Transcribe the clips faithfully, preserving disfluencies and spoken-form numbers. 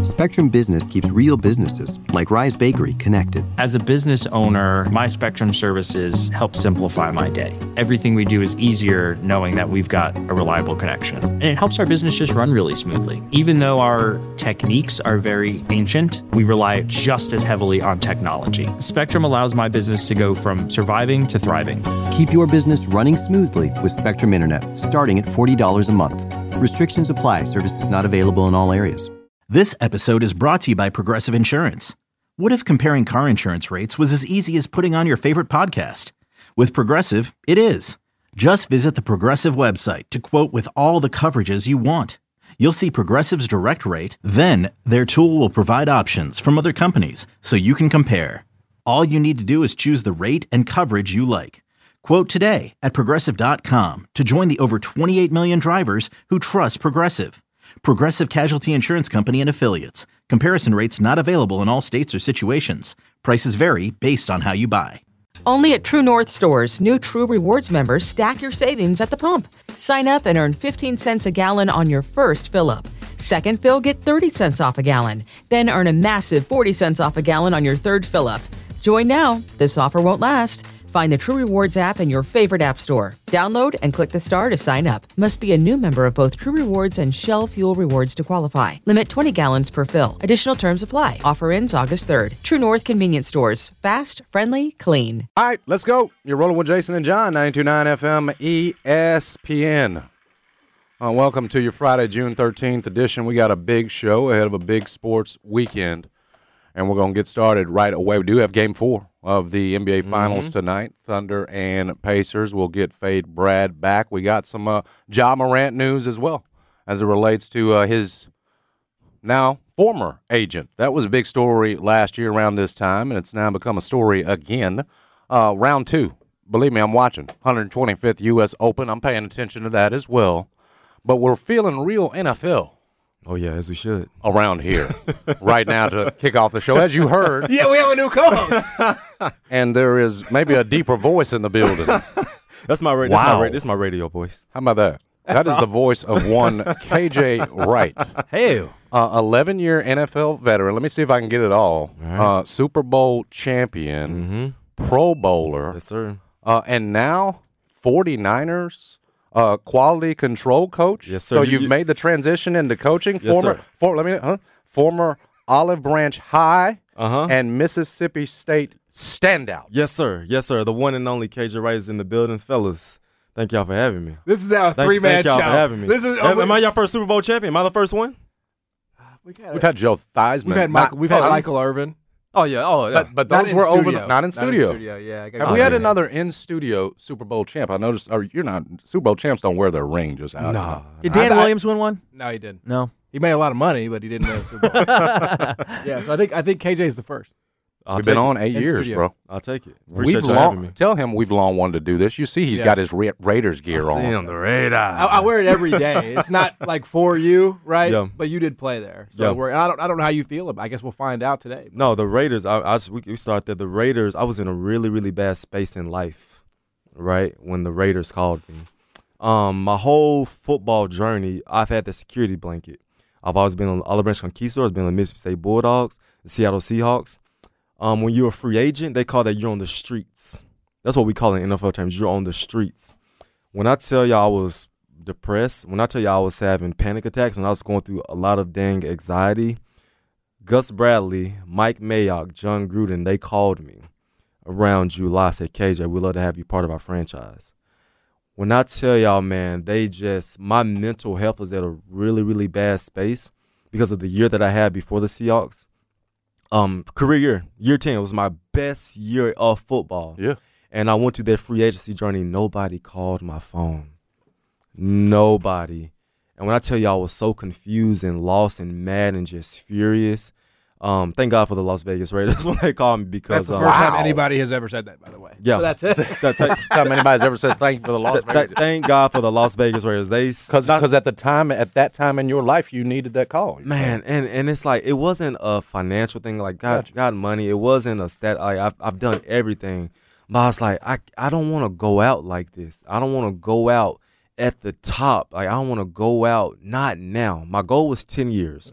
Spectrum Business keeps real businesses, like Rise Bakery, connected. As a business owner, my Spectrum services help simplify my day. Everything we do is easier knowing that we've got a reliable connection. And it helps our business just run really smoothly. Even though our techniques are very ancient, we rely just as heavily on technology. Spectrum allows my business to go from surviving to thriving. Keep your business running smoothly with Spectrum Internet, starting at forty dollars a month. Restrictions apply. Services not available in all areas. This episode is brought to you by Progressive Insurance. What if comparing car insurance rates was as easy as putting on your favorite podcast? With Progressive, it is. Just visit the Progressive website to quote with all the coverages you want. You'll see Progressive's direct rate, then their tool will provide options from other companies so you can compare. All you need to do is choose the rate and coverage you like. Quote today at Progressive dot com to join the over twenty-eight million drivers who trust Progressive. Progressive Casualty Insurance Company and Affiliates. Comparison rates not available in all states or situations. Prices vary based on how you buy. Only at True North stores, new True Rewards members stack your savings at the pump. Sign up and earn fifteen cents a gallon on your first fill-up. Second fill, get thirty cents off a gallon. Then earn a massive forty cents off a gallon on your third fill-up. Join now. This offer won't last. Find the True Rewards app in your favorite app store. Download and click the star to sign up. Must be a new member of both True Rewards and Shell Fuel Rewards to qualify. Limit twenty gallons per fill. Additional terms apply. Offer ends August third. True North Convenience Stores. Fast, friendly, clean. All right, let's go. You're rolling with Jason and John, ninety-two point nine F M E S P N. Uh, welcome to your Friday, June thirteenth edition. We got a big show ahead of a big sports weekend, and we're going to get started right away. We do have game four of the N B A Finals mm-hmm. tonight. Thunder and Pacers will get Fade Brad back. We got some uh, Ja Morant news as well as it relates to uh, his now former agent. That was a big story last year around this time, and it's now become a story again. Uh, round two. Believe me, I'm watching. one hundred twenty-fifth U S Open. I'm paying attention to that as well. But we're feeling real N F L. Oh, yeah, as we should. Around here right now to kick off the show. As you heard. Yeah, we have a new co-host. And there is maybe a deeper voice in the building. That's my, ra- wow. that's, my ra- that's my radio voice. How about that? That's that is awesome. The voice of one K J Wright. Hey. Uh, eleven-year N F L veteran. Let me see if I can get it all. all right. uh, Super Bowl champion, mm-hmm. Pro Bowler. Yes, sir. Uh, and now forty-niners Uh, quality control coach. Yes, sir. So You- you've you- made the transition into coaching. Yes, former, sir. For, let me. Huh? Former Olive Branch High Uh-huh. and Mississippi State standout. Yes, sir. Yes, sir. The one and only K J Wright is in the building. Fellas, thank y'all for having me. This is our Thank, three-man thank y'all show. for having me. This is. am, am I your first Super Bowl champion? Am I the first one? We've had, We've had Joe Theismann. we've had, Not- Michael, we've had oh, Michael Irvin. Oh, yeah. Oh, yeah. But, but Not those in were over studio. the, not in studio. Not in studio, yeah. I Have Oh, we had yeah. another in studio Super Bowl champ? I noticed. Or you're not. Super Bowl champs don't wear their ring just out. Nah. Did Dan I- I- Williams win one? No, he didn't. No. He made a lot of money, but he didn't win a Super Bowl. Yeah, so I think I think K J's the first. I'll We've take been it. on eight In years, studio. bro. I'll take it. We've Appreciate you having me. long, tell him we've long wanted to do this. You see, he's Yeah. got his Ra- Raiders gear I on. see him, the radar. I, I wear it every day. It's not like for you, right? Yeah. But you did play there. So Yeah. we're, I don't I don't know how you feel about it. I guess we'll find out today. No, the Raiders, I, I just, we, we started there. The Raiders, I was in a really, really bad space in life, right, when the Raiders called me. Um, my whole football journey, I've had the security blanket. I've always been on Olive Branch Conquistadors, been on the Mississippi State Bulldogs, the Seattle Seahawks. Um, when you're a free agent, they call that you're on the streets. That's what we call it in N F L terms. You're on the streets. When I tell y'all I was depressed, when I tell y'all I was having panic attacks, when I was going through a lot of dang anxiety, Gus Bradley, Mike Mayock, John Gruden, they called me around July, said, K J, we'd love to have you part of our franchise. When I tell y'all, man, they just, my mental health was at a really, really bad space because of the year that I had before the Seahawks. Um, career year, year ten was my best year of football. Yeah. And I went through that free agency journey. Nobody called my phone. Nobody. And when I tell you I was so confused and lost and mad and just furious, um, thank God for the Las Vegas Raiders when they called me because That's the um, first Wow. time anybody has ever said that, by the way. yeah, So that's it. that, that, First time anybody's ever said thank you for the Las that- Vegas. thank God for the Las Vegas Raiders. They Because not- at the time, at that time in your life, you needed that call. Man, and, and it's like it wasn't a financial thing. Like God, Gotcha. got money. It wasn't a stat. Like I've I've done everything, but I was like, I I don't want to go out like this. I don't want to go out at the top. Like I don't want to go out. Not now. My goal was ten years. Mm.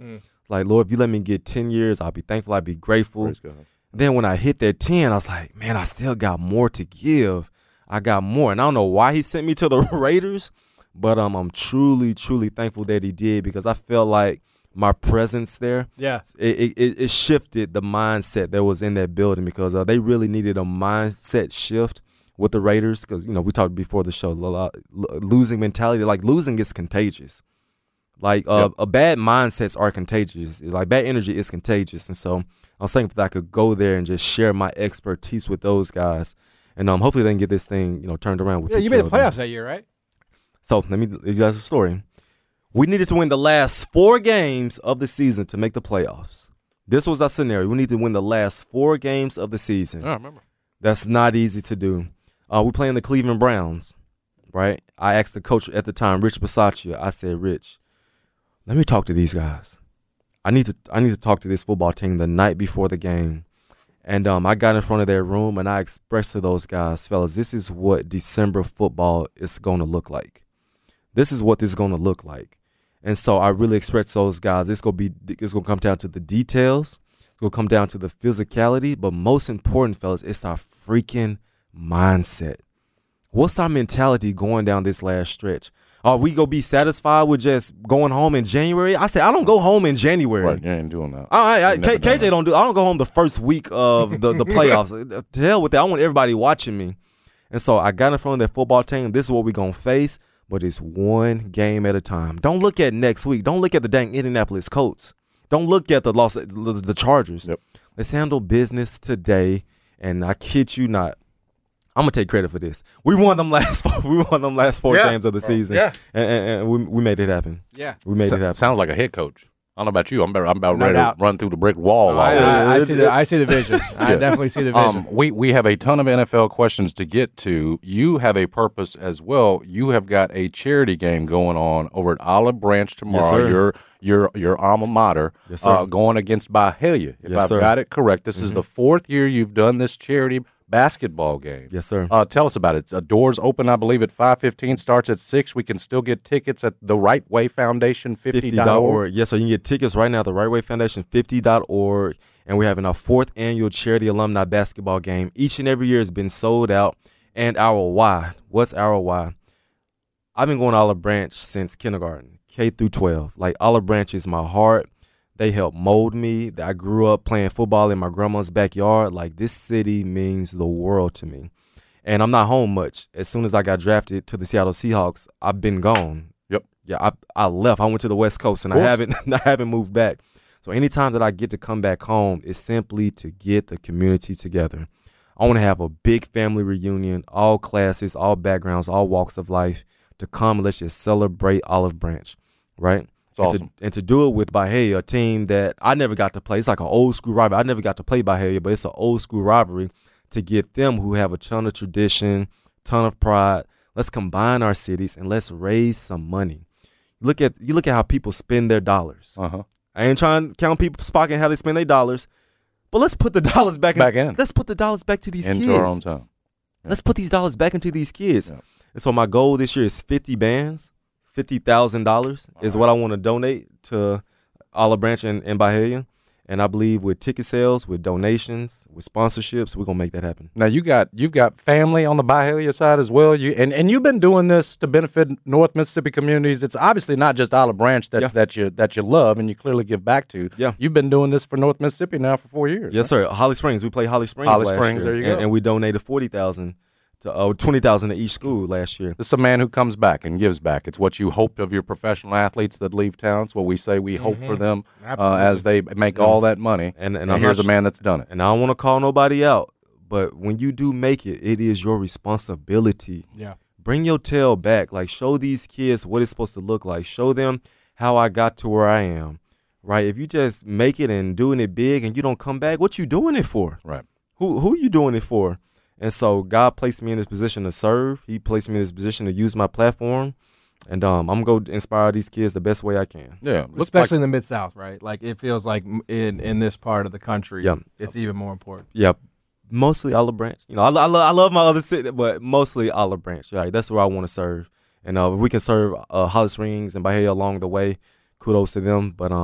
Like, Lord, if you let me get ten years, I'll be thankful. I'll be grateful. Praise God. Then when I hit that ten, I was like, man, I still got more to give. I got more. And I don't know why he sent me to the Raiders, but um, I'm truly, truly thankful that he did, because I felt like my presence there, Yeah. it, it, it shifted the mindset that was in that building, because uh, they really needed a mindset shift with the Raiders, because, you know, we talked before the show, a lot, losing mentality, like losing is contagious. Like uh, Yep. a bad mindsets are contagious. Like bad energy is contagious. And so I was thankful that I could go there and just share my expertise with those guys. And um, hopefully they can get this thing, you know, turned around. With Yeah, Pete you made the Carroll. playoffs that year, right? So let me give you guys a story. We needed to win the last four games of the season to make the playoffs. This was our scenario. We need to win the last four games of the season. I remember. That's not easy to do. Uh, we're playing the Cleveland Browns, right? I asked the coach at the time, Rich Bisaccia. I said, Rich, let me talk to these guys. I need to I need to talk to this football team the night before the game. And um, I got in front of their room and I expressed to those guys, fellas, this is what December football is going to look like. This is what this is going to look like. And so I really expressed to those guys, it's going to be it's going to come down to the details. It's going to come down to the physicality. But most important, fellas, it's our freaking mindset. What's our mentality going down this last stretch? Are we going to be satisfied with just going home in January? I say I don't go home in January. Right, you ain't doing that. All right, I, You never K, done KJ that. don't do. I don't go home the first week of the, the playoffs. To hell with that. I want everybody watching me. And so I got in front of that football team. This is what we're gonna face, but it's one game at a time. Don't look at next week. Don't look at the dang Indianapolis Colts. Don't look at the Los the Chargers. Yep. Let's handle business today. And I kid you not, I'm gonna take credit for this. We won them last four. We won them last four Yeah. games of the season. Yeah. and, and, and we, we made it happen. Yeah. We made So- it happen. sounds like a head coach. I don't know about you. I'm about, I'm about No ready doubt. to run through the brick wall. I, already. I, I, it- see the, I see the vision. I Yeah. definitely see the vision. Um, we, we have a ton of N F L questions to get to. You have a purpose as well. You have got a charity game going on over at Olive Branch tomorrow. sir. your your your alma mater. Yes, sir. Uh, going against Byhalia. If Yes, I've sir. got it correct, this is the fourth year you've done this charity basketball game. Yes, sir. Uh, tell us about it. Uh, doors open, I believe, at five fifteen. Starts at six. We can still get tickets at the Right Way Foundation, fifty fifty dot dot org. org. Yes, so you can get tickets right now at the Right Way Foundation, fifty dot org. And we're having our fourth annual charity alumni basketball game. Each and every year has been sold out. And our why. What's our why? I've been going to Olive Branch since kindergarten, K through twelve. Like, Olive Branch is my heart. They helped mold me. I grew up playing football in my grandma's backyard. Like, this city means the world to me. And I'm not home much. As soon as I got drafted to the Seattle Seahawks, I've been gone. Yep. Yeah, I I left. I went to the West Coast, and I Cool. haven't I haven't moved back. So anytime that I get to come back home, it's simply to get the community together. I want to have a big family reunion, all classes, all backgrounds, all walks of life, to come and let's just celebrate Olive Branch, right? It's and awesome. To, and to do it with Byhalia, a team that I never got to play. It's like an old school rivalry. I never got to play Byhalia, but it's an old school rivalry. To get them who have a ton of tradition, ton of pride, let's combine our cities and let's raise some money. Look at you look at how people spend their dollars. Uh huh. I ain't trying to count people's pocket and how they spend their dollars, but let's put the dollars back, Back in, in. Let's put the dollars back to these Into kids. our own town. Let's put these dollars back into these kids. Yeah. And so my goal this year is fifty bands, fifty thousand dollars is what I want to donate to Olive Branch and, and Byhalia. And I believe with ticket sales, with donations, with sponsorships, we're gonna make that happen. Now you got you've got family on the Byhalia side as well. You and, and you've been doing this to benefit North Mississippi communities. It's obviously not just Olive Branch that, Yeah. that you that you love and you clearly give back to. Yeah. You've been doing this for North Mississippi now for four years. Yes, sir. Holly Springs. We played Holly Springs Holly last Springs, year, there you and, go. and we donated forty thousand to uh, twenty thousand to each school last year. This is a man who comes back and gives back. It's what you hoped of your professional athletes that leave town. It's what we say we hope for them uh, as they make all that money. And- and and I'm here's not a man that's done it. And I don't want to call nobody out, but when you do make it, it is your responsibility. Yeah. Bring your tail back. Like, show these kids what it's supposed to look like. Show them how I got to where I am, right? If you just make it and doing it big and you don't come back, what you doing it for? Right. Who who you doing it for? And so God placed me in this position to serve. He placed me in this position to use my platform. And um, I'm going to go inspire these kids the best way I can. Yeah. Looks Especially like in the Mid South, right? Like it feels like m- in in this part of the country, Yeah. it's even more important. Yeah, mostly Olive Branch. You know, I, I, love, I love my other city, but mostly Olive Branch. Right, that's where I want to serve. And uh, if we can serve uh, Holly Springs and Byhalia along the way, kudos to them. But um,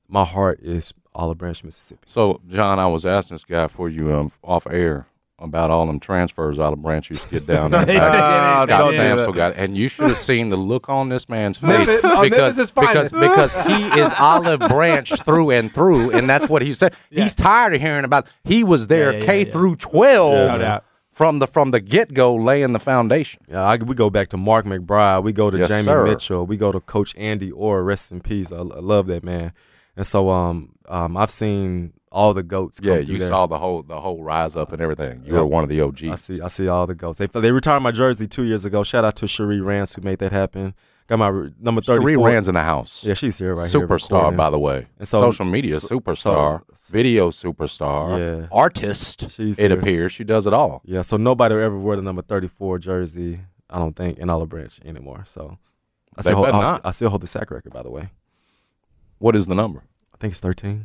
my heart is Olive Branch, Mississippi. So, John, I was asking this guy for you um, off air about all them transfers Olive Branch used to get down there. Ah, Scott don't do Samsel that. got, and you should have seen the look on this man's face Memphis- oh, because Memphis is because finest. because he is Olive Branch through and through, and that's what he said. Yeah. He's tired of hearing about. He was there Yeah, yeah, K yeah, yeah. through twelve No doubt. from the from the get go, laying the foundation. Yeah, I, we go back to Mark McBride. We go to Yes, Jamie sir. Mitchell. We go to Coach Andy Orr. Rest in peace. I, I love that man. And so um um I've seen all the goats. Come Yeah, through you there. saw the whole the whole rise up and everything. You Yeah. were one of the O Gs. I see. I see all the goats. They they retired my jersey two years ago. Shout out to Cherie Rance who made that happen. Got my re- number thirty-four. Cherie Rand's in the house. Yeah, she's here right here. Superstar, recording. by the way. And so- Social media so- superstar, so- video superstar, Yeah. artist. She's it here. appears she does it all. Yeah, so nobody will ever wear the number thirty-four jersey, I don't think, in Olive Branch anymore. So I They still, hold, better I, not. I still hold the sack record, by the way. What is the number? I think it's thirteen,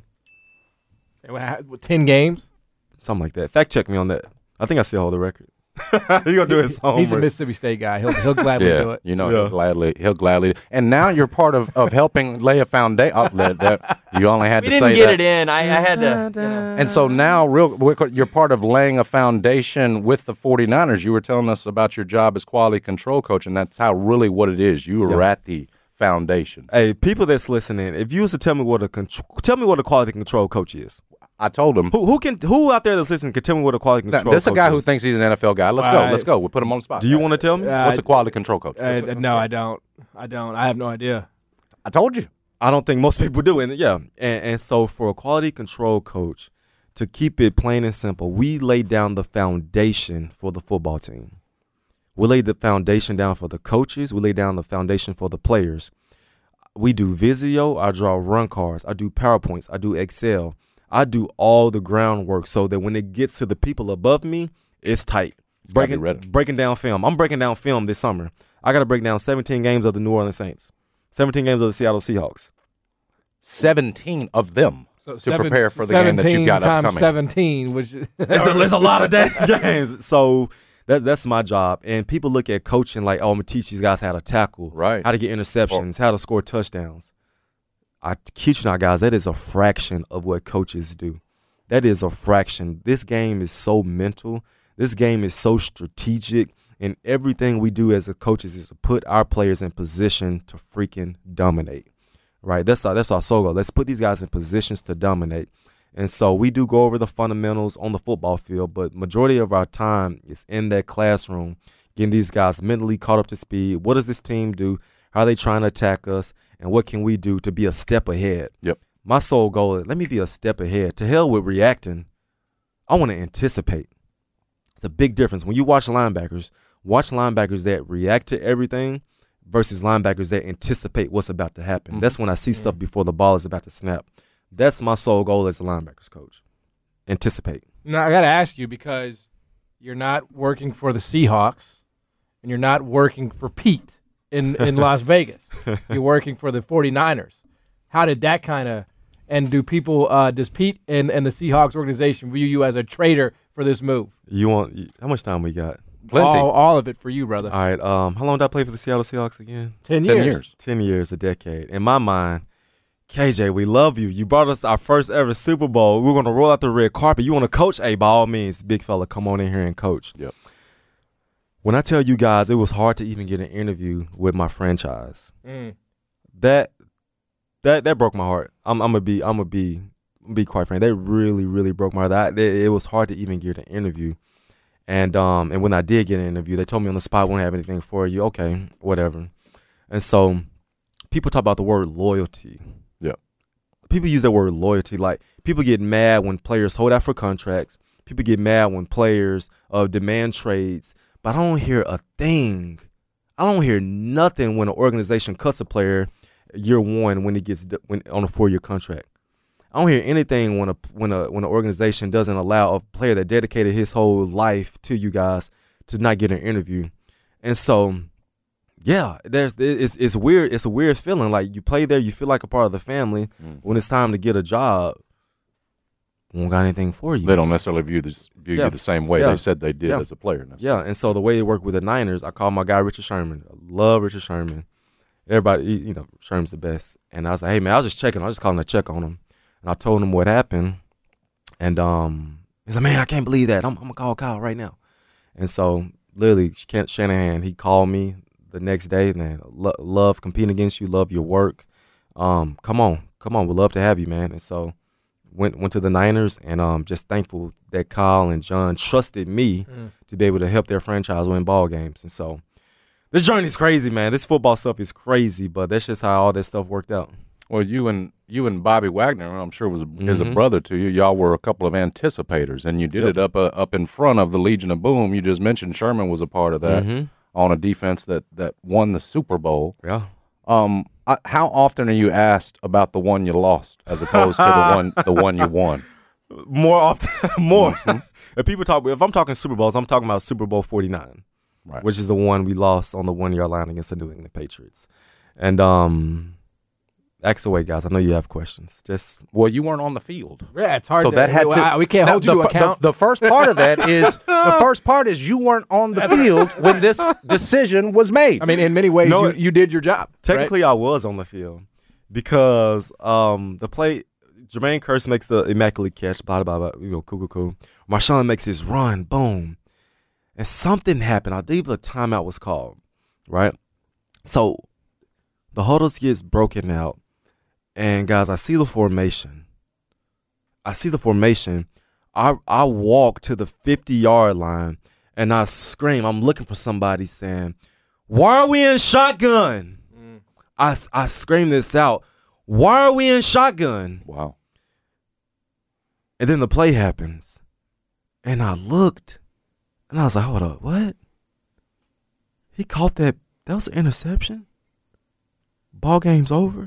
Ten games. something like that. Fact check me on that. I think I still hold the record. He gonna do his homework. He's a Mississippi State guy. He'll he'll gladly do Yeah, it. you know Yeah. he'll gladly he'll gladly. And now you're part of, of helping lay a foundation. Oh, that, that, you only had We to didn't say get that. it in. I, I had to. You know. And so now, real quick, you're part of laying a foundation with the 49ers. You were telling us about your job as quality control coach, and that's how really what it is. You were Yeah. at the foundation. Hey, people that's listening, if you was to tell me what a contr- tell me what a quality control coach is. I told him. Who who can who out there that's listening can tell me what a quality Now, control this is a coach guy who is? thinks he's an N F L guy. Let's go. Uh, Let's go. We'll put him on the spot. Do you want to tell me? Uh, What's a quality control coach? Uh, no, I don't. I don't. I have no idea. I told you. I don't think most people do. And yeah, and, and so for a quality control coach, to keep it plain and simple, we lay down the foundation for the football team. We lay the foundation down for the coaches. We lay down the foundation for the players. We do Visio. I draw run cards. I do PowerPoints. I do Excel. I do all the groundwork so that when it gets to the people above me, it's tight. gotta be Breaking, ready. breaking down film. I'm breaking down film this summer. I got to break down seventeen games of the New Orleans Saints, seventeen games of the Seattle Seahawks. seventeen of them So to seven- prepare for the game that you've got times upcoming. seventeen, which It's a, it's a lot of damn games. So that that's my job. And people look at coaching like, oh, I'm gonna teach these guys how to tackle, Right. how to get interceptions, how to score touchdowns. I kid you not, guys, that is a fraction of what coaches do. That is a fraction. This game is so mental. This game is so strategic. And everything we do as a coaches is to put our players in position to freaking dominate. Right? That's our, that's our sole goal. Let's put these guys in positions to dominate. And so we do go over the fundamentals on the football field, but majority of our time is in that classroom, getting these guys mentally caught up to speed. What does this team do? How are they trying to attack us? And what can we do to be a step ahead? Yep. My sole goal is let me be a step ahead. To hell with reacting. I want to anticipate. It's a big difference. When you watch linebackers, watch linebackers that react to everything versus linebackers that anticipate what's about to happen. Mhm. That's when I see stuff before the ball is about to snap. That's my sole goal as a linebackers coach. Anticipate. Now I got to ask you because you're not working for the Seahawks and you're not working for Pete in, in Las Vegas. You're working for the 49ers. How did that kind of – and do people uh, – does Pete and, and the Seahawks organization view you as a traitor for this move? You want how much time we got? Plenty. All, all of it for you, brother. All right. Um, how long did I play for the Seattle Seahawks again? Ten, Ten years. years. Ten years, a decade. In my mind, K J, we love you. You brought us our first ever Super Bowl. We're gonna roll out the red carpet. You want to coach? Hey, by all means, big fella, come on in here and coach. Yep. When I tell you guys, it was hard to even get an interview with my franchise. Mm. That that that broke my heart. I'm, I'm gonna be I'm gonna be be quite frank. That really really broke my heart. That, it, it was hard to even get an interview. And um and when I did get an interview, they told me on the spot, we don't have anything for you. Okay, whatever. And so people talk about the word loyalty. Yeah. People use that word loyalty. Like people get mad when players hold out for contracts. People get mad when players uh, demand trades. But I don't hear a thing. I don't hear nothing when an organization cuts a player year one when he gets when on a four year contract. I don't hear anything when a when a when an organization doesn't allow a player that dedicated his whole life to you guys to not get an interview. And so, yeah, there's it's it's weird. It's a weird feeling. Like you play there, you feel like a part of the family. Mm. When it's time to get a job, we don't got anything for you. They don't necessarily view this view Yeah. you the same way Yeah. they said they did Yeah. as a player. Yeah, and so the way they work with the Niners, I call my guy Richard Sherman. I love Richard Sherman. everybody, you know, Sherm's the best. And I was like, hey, man, I was just checking. I was just calling to check on him. And I told him what happened. And um, he's like, man, I can't believe that. I'm, I'm going to call Kyle right now. And so, literally, Kent Shanahan, he called me the next day. Man, lo- love competing against you. Love your work. Um, come on. Come on. We'd love to have you, man. And so, went went to the Niners, and um, just thankful that Kyle and John trusted me mm. to be able to help their franchise win ball games. And so, this journey's crazy, man. This football stuff is crazy, but that's just how all this stuff worked out. Well, you and you and Bobby Wagner, I'm sure was a, mm-hmm. is a brother to you. Y'all were a couple of anticipators, and you did yep. it up uh, up in front of the Legion of Boom. You just mentioned Sherman was a part of that mm-hmm. on a defense that, that won the Super Bowl. Yeah. Um. I, how often are you asked about the one you lost as opposed to the one the one you won? More often, more. Mm-hmm. If people talk, if I'm talking Super Bowls, I'm talking about Super Bowl forty-nine, right. which is the one we lost on the one yard line against the New England Patriots, and um. Ask away, guys. I know you have questions. Just well, you weren't on the field. Yeah, it's hard. So to, that had to. I, we can't hold the, you to the, account. The, the first part of that is the first part is you weren't on the field when this decision was made. I mean, in many ways, no, you, you did your job. Technically, right? I was on the field because um, the play. Jermaine Kearse makes the immaculate catch. Blah blah blah. You know, cool, cool, cool. Marshawn makes his run. Boom, and something happened. I believe a timeout was called. Right. So the huddles gets broken out. And, guys, I see the formation. I see the formation. I I walk to the fifty-yard line, and I scream. I'm looking for somebody saying, why are we in shotgun? Mm. I, I scream this out. Why are we in shotgun? Wow. And then the play happens. And I looked, and I was like, hold up, what? He caught that. That was an interception? Ball game's over?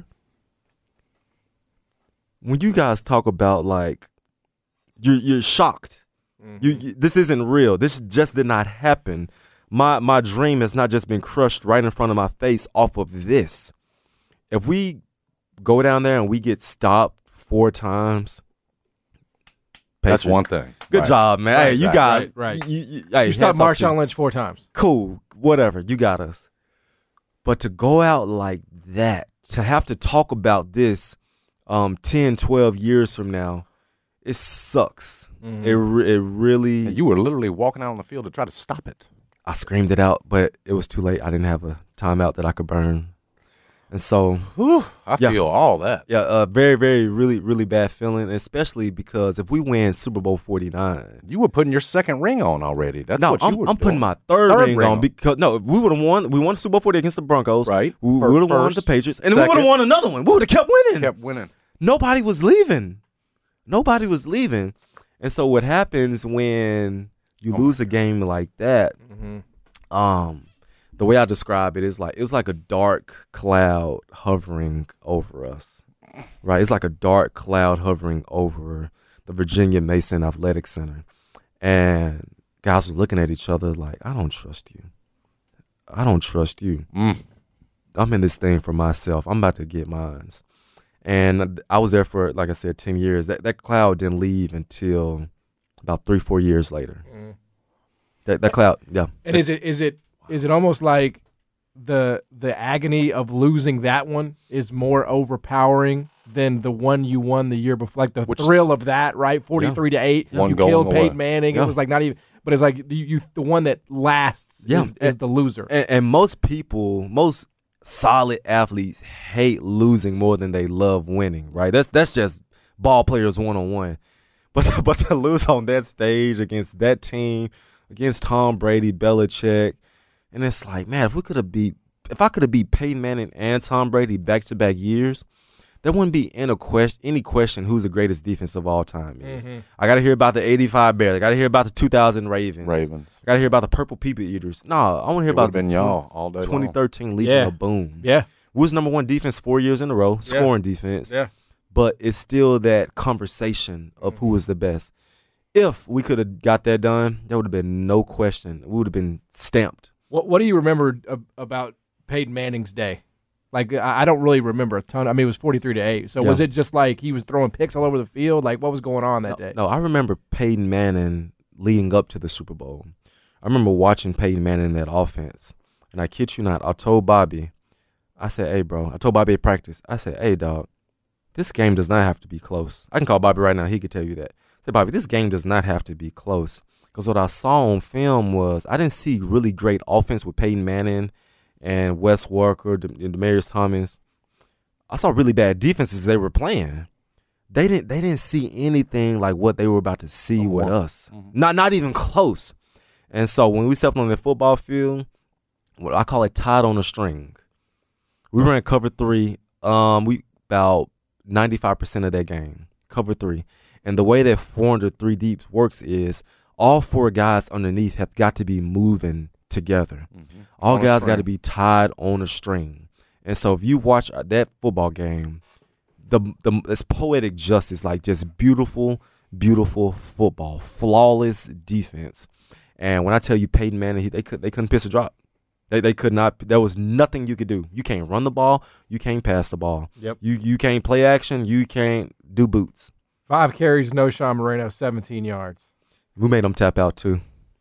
When you guys talk about, like, you're you're shocked. Mm-hmm. You, you this isn't real. This just did not happen. My my dream has not just been crushed right in front of my face off of this. If we go down there and we get stopped four times, Patriots, that's one thing. Good right. job, man. Right, hey, you right, guys. Right. right. You, you, hey, you stopped Marshawn Lynch four times. Cool. Whatever. You got us. But to go out like that, to have to talk about this Um, ten, twelve years from now, it sucks. Mm-hmm. It re- it really. And you were literally walking out on the field to try to stop it. I screamed it out, but it was too late. I didn't have a timeout that I could burn. And so. Whew, I yeah, feel all that. Yeah, uh, very, very, really, really bad feeling, especially because if we win Super Bowl forty-nine. You were putting your second ring on already. That's no, what you I'm, were I'm doing. putting my third, third ring, ring on, on because, no, we would have won. We won Super Bowl forty against the Broncos. Right. We would have won the Patriots. And then we would have won another one. We would have kept winning. Kept winning. Nobody was leaving. Nobody was leaving. And so what happens when you oh lose a game like that, mm-hmm. um, the way I describe it is like it's like a dark cloud hovering over us, right? It's like a dark cloud hovering over the Virginia Mason Athletic Center. And guys were looking at each other like, I don't trust you. I don't trust you. Mm. I'm in this thing for myself. I'm about to get mines. And I was there for, like I said, ten years. That that cloud didn't leave until about three, four years later. Mm. That that cloud, yeah. And is it is it is it almost like the the agony of losing that one is more overpowering than the one you won the year before? Like the Which, thrill of that, right? Forty-three yeah. to eight. One you goal killed away. Peyton Manning. Yeah. It was like not even. But it's like you, you the one that lasts yeah. is, is and, the loser. And, and most people, most. solid athletes hate losing more than they love winning, right? That's that's just ball players one on one. But but to lose on that stage against that team, against Tom Brady, Belichick, and it's like, man, if we could have beat, if I could have beat Peyton Manning and Tom Brady back to back years, there wouldn't be any question, any question who's the greatest defense of all time is. Mm-hmm. I got to hear about the eighty-five Bears. I got to hear about the two thousand Ravens. Ravens. I got to hear about the Purple People Eaters. No, I want to hear it about the been y'all all day twenty thirteen long. Legion yeah. of Boom. Yeah. We was number one defense four years in a row, scoring yeah. defense. Yeah. But it's still that conversation of mm-hmm. who was the best. If we could have got that done, there would have been no question. We would have been stamped. What What do you remember about Peyton Manning's day? Like, I don't really remember a ton. I mean, it was forty-three to eight. So yeah. was it just like he was throwing picks all over the field? Like, what was going on that no, day? No, I remember Peyton Manning leading up to the Super Bowl. I remember watching Peyton Manning in that offense. And I kid you not, I told Bobby, I said, hey, bro. I told Bobby at practice. I said, hey, dog, this game does not have to be close. I can call Bobby right now. He could tell you that. I said, Bobby, this game does not have to be close. Because what I saw on film was I didn't see really great offense with Peyton Manning and Wes Walker and Demaryius Thomas. I saw really bad defenses they were playing. They didn't they didn't see anything like what they were about to see oh, with us. Mm-hmm. Not not even close. And so when we stepped on the football field, what I call it tied on a string. We ran cover three. Um, we about ninety-five percent of that game, cover three. And the way that four hundred three deep works is all four guys underneath have got to be moving together. Mm-hmm. All on guys got to be tied on a string. And so if you watch that football game, the the it's poetic justice, like just beautiful, beautiful football, flawless defense. And when I tell you Peyton Manning, he, they could they couldn't piss a drop. They they could not. There was nothing you could do. You can't run the ball. You can't pass the ball. Yep. You you can't play action. You can't do boots. Five carries, no Sean Moreno, seventeen yards. We made them tap out too.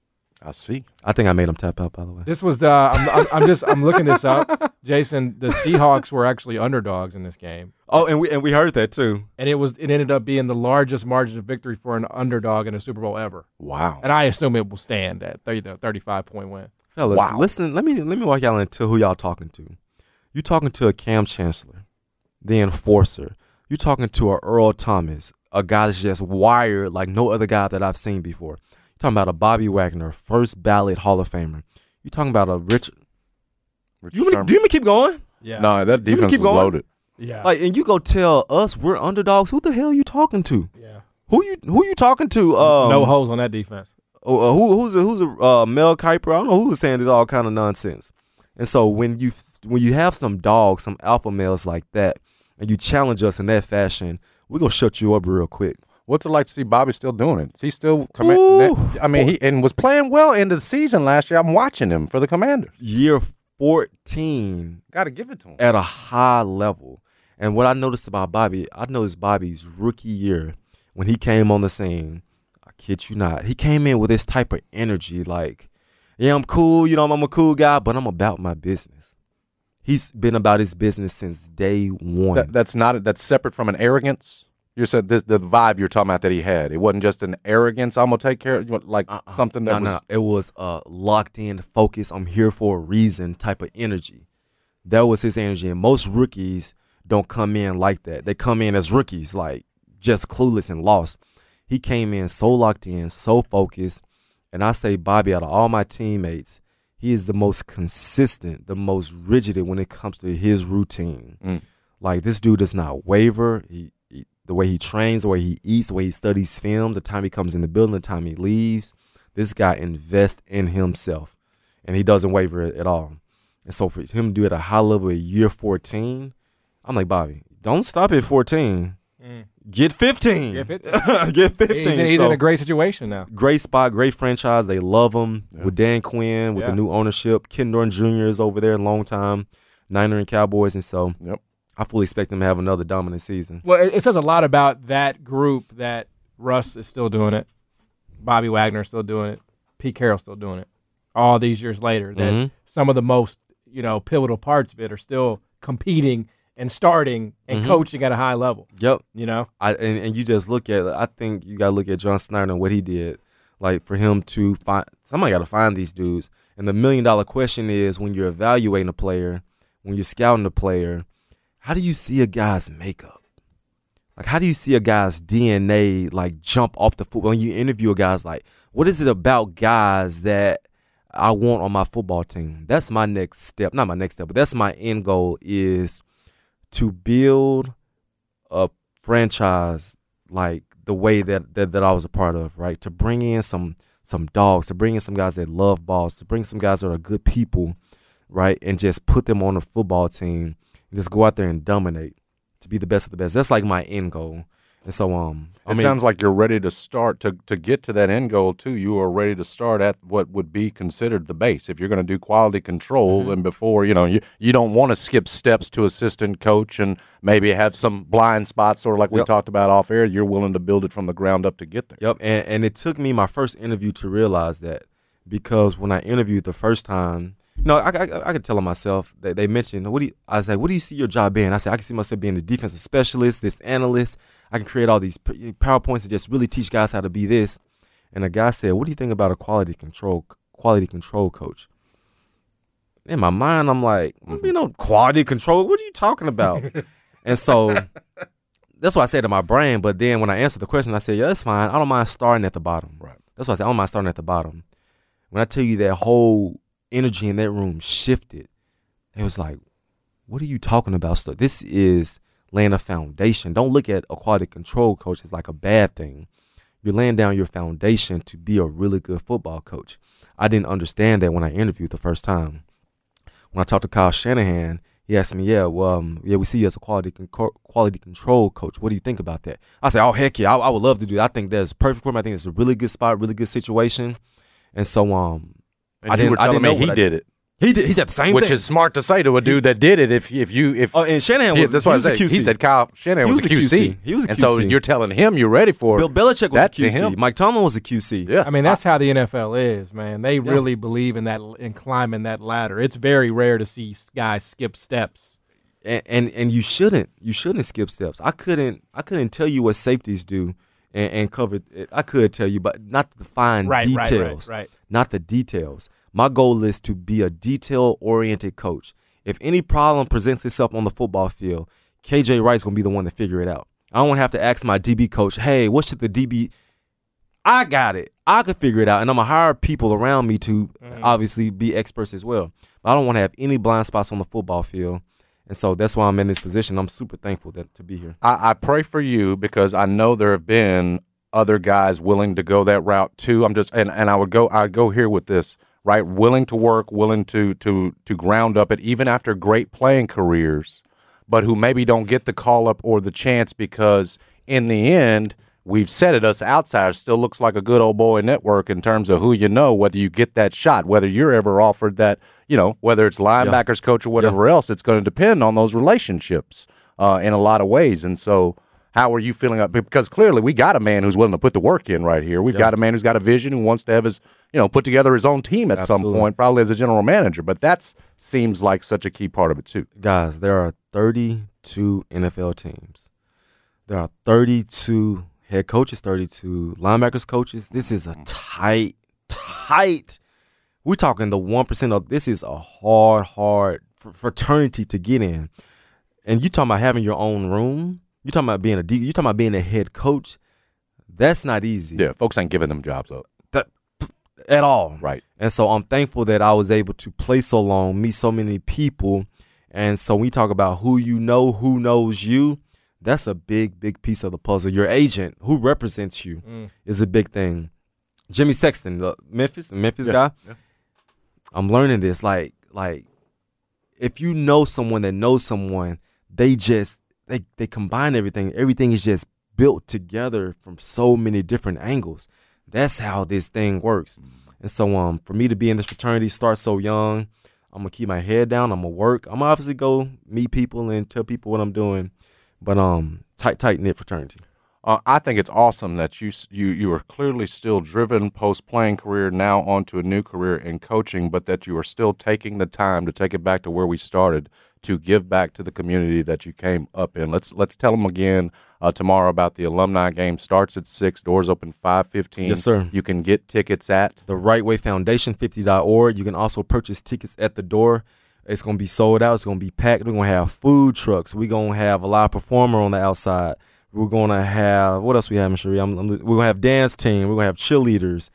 I see. I think I made them tap out, by the way. This was the. I'm, I'm, I'm just. I'm looking this up, Jason. The Seahawks were actually underdogs in this game. Oh, and we and we heard that too. And it was. It ended up being the largest margin of victory for an underdog in a Super Bowl ever. Wow. And I assume it will stand at thirty, thirty-five point win. Fellas, wow. listen. Let me let me walk y'all into who y'all talking to. You talking to a Cam Chancellor, the enforcer. You talking to a Earl Thomas, a guy that's just wired like no other guy that I've seen before. You talking about a Bobby Wagner, first ballot Hall of Famer. You talking about a Rich. Rich you mean, do you mean keep going? Yeah. No, that defense keep is going? loaded. Yeah. Like, and you go tell us we're underdogs. Who the hell are you talking to? Yeah. Who you who you talking to? Um, no holes on that defense. Uh, who who's a, who's a uh, Mel Kiper? I don't know who was saying this all kind of nonsense. And so when you when you have some dogs, some alpha males like that, and you challenge us in that fashion, we're gonna shut you up real quick. What's it like to see Bobby still doing it? Is he still command? I mean, he and was playing well into the season last year. I'm watching him for the Commanders. Year fourteen, got to give it to him at a high level. And what I noticed about Bobby, I noticed Bobby's rookie year when he came on the scene. I kid you not, he came in with this type of energy, like, yeah, I'm cool, you know, I'm a cool guy, but I'm about my business. He's been about his business since day one. That, that's not that's separate from an arrogance. You said this the vibe you're talking about that he had. It wasn't just an arrogance. I'm gonna take care of you, like uh-uh. something that no, was. No, it was a locked in, focus. I'm here for a reason type of energy. That was his energy, and most rookies don't come in like that. They come in as rookies, like just clueless and lost. He came in so locked in, so focused, and I say Bobby, out of all my teammates, he is the most consistent, the most rigid when it comes to his routine. Mm. Like, this dude does not waver. He, he, the way he trains, the way he eats, the way he studies films, the time he comes in the building, the time he leaves, this guy invests in himself, and he doesn't waver at all. And so for him to do it at a high level at year fourteen, I'm like, Bobby, don't stop at fourteen. Mm. Get fifteen. Get fifteen. Get fifteen. He's, in, he's so, in a great situation now. Great spot, great franchise. They love him yeah. with Dan Quinn, with yeah. the new ownership. Ken Norton Junior is over there a long time, Niner and Cowboys. And so yep. I fully expect them to have another dominant season. Well, it, it says a lot about that group that Russ is still doing it. Bobby Wagner is still doing it. Pete Carroll's still doing it. All these years later, that mm-hmm. some of the most, you know, pivotal parts of it are still competing and starting and mm-hmm. coaching at a high level. Yep. You know? I and, and you just look at, I think you got to look at John Snyder and what he did. Like, for him to find, somebody got to find these dudes. And the million dollar question is, when you're evaluating a player, when you're scouting a player, how do you see a guy's makeup? Like, how do you see a guy's D N A, like, jump off the football? When you interview a guy's like, what is it about guys that I want on my football team? That's my next step. Not my next step, but that's my end goal, is to build a franchise like the way that, that that I was a part of, right? To bring in some some dogs, to bring in some guys that love balls, to bring some guys that are good people, right? And just put them on a football team and just go out there and dominate, to be the best of the best. That's like my end goal. And so, um, I it mean, sounds like you're ready to start to to get to that end goal too. You are ready to start at what would be considered the base. If you're going to do quality control, mm-hmm. and before you know, you you don't want to skip steps to assistant coach and maybe have some blind spots, or like we yep. talked about off air. You're willing to build it from the ground up to get there. Yep, and and it took me my first interview to realize that, because when I interviewed the first time, No, I, I, I could tell myself that they mentioned, what do you, I was like, what do you see your job being? I said, I can see myself being the defensive specialist, this analyst. I can create all these PowerPoints and just really teach guys how to be this. And a guy said, what do you think about a quality control quality control coach? In my mind, I'm like, you know, quality control, what are you talking about? And so that's what I said to my brain. But then when I answered the question, I said, yeah, that's fine. I don't mind starting at the bottom. Right. That's why I said, I don't mind starting at the bottom. When I tell you that whole energy in that room shifted, it was like, what are you talking about? So this is laying a foundation. Don't look at a quality control coach as like a bad thing. You're laying down your foundation to be a really good football coach. I didn't understand that when I interviewed the first time. When I talked to Kyle Shanahan, he asked me, yeah, well, um, yeah, we see you as a quality con- quality control coach. What do you think about that? I said, oh, heck yeah, I, I would love to do that. I think that's perfect for him. I think it's a really good spot, really good situation. And so um, and I you didn't, were telling I didn't me know he did it. He did. He said the same Which thing. is smart to say to a dude that did it. If if you if oh, and Shanahan he, was, that's he what was I a said. Q C. He said Kyle Shanahan He was, was a a Q C. Q C. He was a and Q C. so you're telling him you're ready for Bill Belichick was that a Q to C. him. Mike Tomlin was a Q C. Yeah. I mean, that's how the N F L is, man. They Yeah. really believe in that in climbing that ladder. It's very rare to see guys skip steps. And, and and you shouldn't you shouldn't skip steps. I couldn't I couldn't tell you what safeties do and, and cover it. I could tell you, but not the fine Right, right, details. right, right. Not the details. My goal is to be a detail-oriented coach. If any problem presents itself on the football field, K J Wright's going to be the one to figure it out. I don't want to have to ask my D B coach, hey, what should the D B – I got it. I could figure it out, and I'm going to hire people around me to mm-hmm. obviously be experts as well. But I don't want to have any blind spots on the football field, and so that's why I'm in this position. I'm super thankful that, to be here. I, I pray for you because I know there have been other guys willing to go that route too. I'm just – and and I would go I'd go here with this. Right, willing to work, willing to to to ground up it, even after great playing careers, but who maybe don't get the call up or the chance because in the end, we've said it, us outsiders still looks like a good old boy network in terms of who you know, whether you get that shot, whether you're ever offered that, you know, whether it's linebackers yeah. coach or whatever yeah. else, it's going to depend on those relationships uh, in a lot of ways. And so how are you feeling up? Because clearly we got a man who's willing to put the work in right here. We've yeah. got a man who's got a vision, who wants to have his, you know, put together his own team at Absolutely. some point, probably as a general manager. But that seems like such a key part of it too. Guys, there are thirty-two N F L teams. There are thirty-two head coaches, thirty-two linebackers coaches. This is a tight, tight. We're talking the one percent of this is a hard, hard fraternity to get in. And you talking about having your own room. You talking about being a you talking about being a head coach. That's not easy. Yeah, folks ain't giving them jobs up. That, at all. Right. And so I'm thankful that I was able to play so long, meet so many people. And so when we talk about who you know, who knows you, that's a big, big piece of the puzzle. Your agent, who represents you, mm. is a big thing. Jimmy Sexton, the Memphis, the Memphis yeah. guy. Yeah. I'm learning this. Like, like, if you know someone that knows someone, they just they they combine everything. Everything is just built together from so many different angles. That's how this thing works. And so um, for me to be in this fraternity, start so young, I'm going to keep my head down. I'm going to work. I'm going to obviously go meet people and tell people what I'm doing. But um, tight, tight-knit fraternity. Uh, I think it's awesome that you you you are clearly still driven post-playing career now onto a new career in coaching, but that you are still taking the time to take it back to where we started, to give back to the community that you came up in. Let's let's tell them again uh, tomorrow about the alumni game. Starts at six, doors open five fifteen. Yes, sir. You can get tickets at the Right Way Foundation fifty dot org. You can also purchase tickets at the door. It's going to be sold out. It's going to be packed. We're going to have food trucks. We're going to have a live performer on the outside. We're going to have, what else we have, Cherie? I'm, I'm, we're going to have dance team. We're going to have cheerleaders.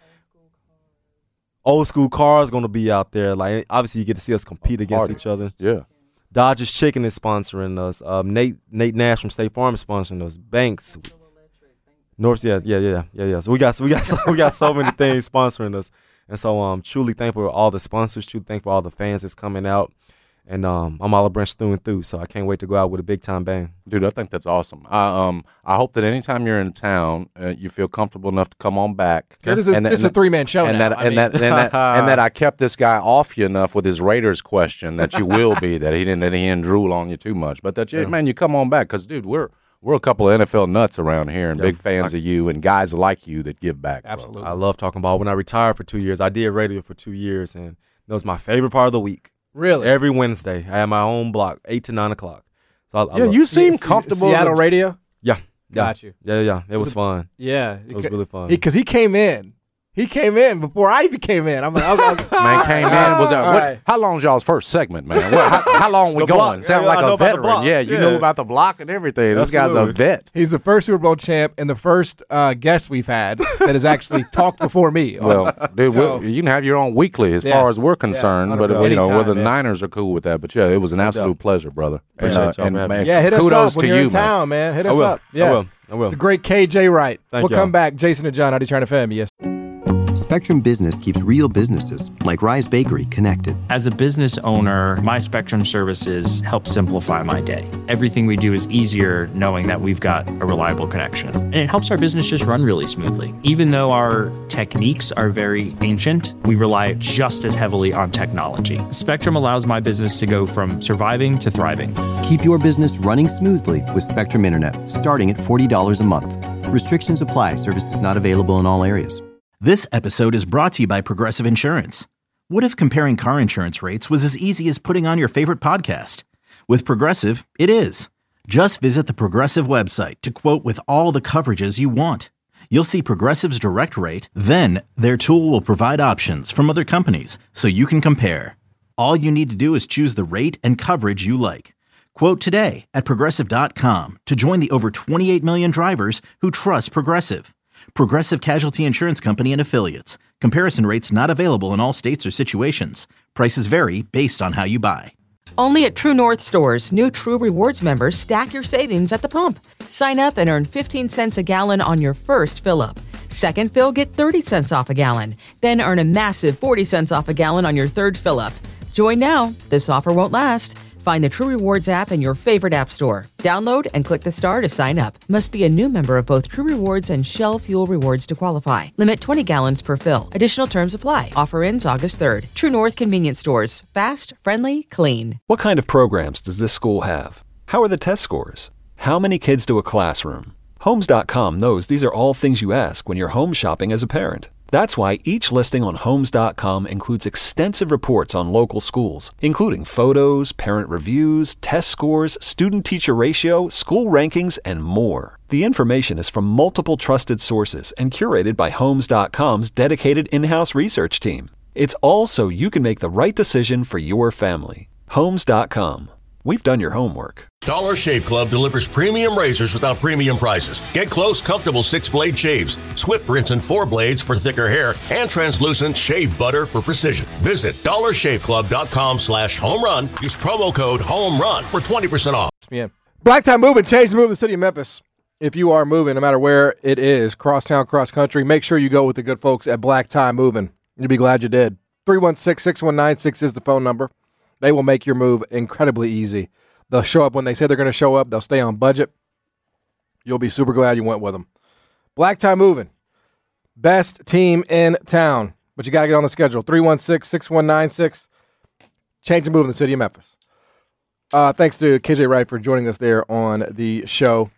Old school cars going to be out there. Like, obviously, you get to see us compete against Party. each other. Yeah. Dodgers Chicken is sponsoring us. Um, Nate Nate Nash from State Farm is sponsoring us. Banks. North, yeah, yeah, yeah, yeah, yeah. So we got, so we got, so we got so many things sponsoring us. And so I'm um, truly thankful for all the sponsors, truly thankful for all the fans that's coming out. And um, I'm Olive Branch through and through, so I can't wait to go out with a big-time bang. Dude, I think that's awesome. I um I hope that anytime you're in town, uh, you feel comfortable enough to come on back. Yeah, this is, and that, this is a three-man show and now. That, I and, mean. that, and, that, and that I kept this guy off you enough with his Raiders question that you will be, that he didn't that he didn't drool on you too much. But that, you, yeah. man, you come on back because, dude, we're we're a couple of N F L nuts around here and yeah, big fans I, of you and guys like you that give back. Absolutely. Bro. I love talking ball. When I retired for two years, I did radio for two years, and That was my favorite part of the week. Really? Every Wednesday, I had my own block, eight to nine o'clock. So I, I Yeah, love- you seem Se- comfortable. Seattle with- radio? yeah, yeah, Got you. yeah, yeah. It was fun. Yeah. It was really fun. Because he, came in. He came in before I even came in. I'm like, okay, okay. Man came in. Was that, All what, right. How long was y'all's first segment, man? What, how, how long we The going? block. Sound Yeah, like I know a about the veteran. blocks, Yeah, you yeah. know about the block and everything. This guy's a Absolutely. vet. He's the first Super Bowl champ and the first uh, guest we've had that has actually talked before me. Well, dude, So- we you can have your own weekly as Yes. far as we're concerned, Yeah, but Anytime, you know whether the man. Niners are cool with that. But yeah, it was an absolute doubt. pleasure, brother. Appreciate and, uh, y'all, and, man. man, Yeah, hit us kudos up when to you're you, in town, man. Hit I us will. up. Yeah. I will. I will. The great K J Wright. Thank we'll y'all. come back. Jason and John, how do you trying to fan? Yes. Spectrum Business keeps real businesses, like Rise Bakery, connected. As a business owner, my Spectrum services help simplify my day. Everything we do is easier knowing that we've got a reliable connection. And it helps our business just run really smoothly. Even though our techniques are very ancient, we rely just as heavily on technology. Spectrum allows my business to go from surviving to thriving. Keep your business running smoothly with Spectrum Internet, starting at forty dollars a month. Restrictions apply. Services not available in all areas. This episode is brought to you by Progressive Insurance. What if comparing car insurance rates was as easy as putting on your favorite podcast? With Progressive, it is. Just visit the Progressive website to quote with all the coverages you want. You'll see Progressive's direct rate, then their tool will provide options from other companies so you can compare. All you need to do is choose the rate and coverage you like. Quote today at progressive dot com to join the over twenty-eight million drivers who trust Progressive. Progressive Casualty Insurance Company and Affiliates. Comparison rates not available in all states or situations. Prices vary based on how you buy. Only at True North stores, new True Rewards members stack your savings at the pump. Sign up and earn fifteen cents a gallon on your first fill-up. Second fill, get thirty cents off a gallon. Then earn a massive forty cents off a gallon on your third fill-up. Join now. This offer won't last. Find the True Rewards app in your favorite app store. Download and click the star to sign up. Must be a new member of both True Rewards and Shell Fuel Rewards to qualify. Limit twenty gallons per fill. Additional terms apply. Offer ends August third. True North Convenience Stores. Fast, friendly, clean. What kind of programs does this school have? How are the test scores? How many kids to a classroom? Homes dot com knows these are all things you ask when you're home shopping as a parent. That's why each listing on Homes dot com includes extensive reports on local schools, including photos, parent reviews, test scores, student-teacher ratio, school rankings, and more. The information is from multiple trusted sources and curated by Homes dot com's dedicated in-house research team. It's all so you can make the right decision for your family. Homes dot com. We've done your homework. Dollar Shave Club delivers premium razors without premium prices. Get close, comfortable six-blade shaves, swift rinse and four blades for thicker hair, and translucent shave butter for precision. Visit dollar shave club dot com slash home run. Use promo code HOMERUN for twenty percent off. Yeah. Black Tie Moving, change the move in the city of Memphis. If you are moving, no matter where it is, crosstown, cross country, make sure you go with the good folks at Black Tie Moving. You'll be glad you did. three one six, six one nine six is the phone number. They will make your move incredibly easy. They'll show up when they say they're going to show up. They'll stay on budget. You'll be super glad you went with them. Black Tie Moving, best team in town. But you got to get on the schedule. three one six, six one nine six. Change the move in the city of Memphis. Uh, thanks to K J Wright for joining us there on the show.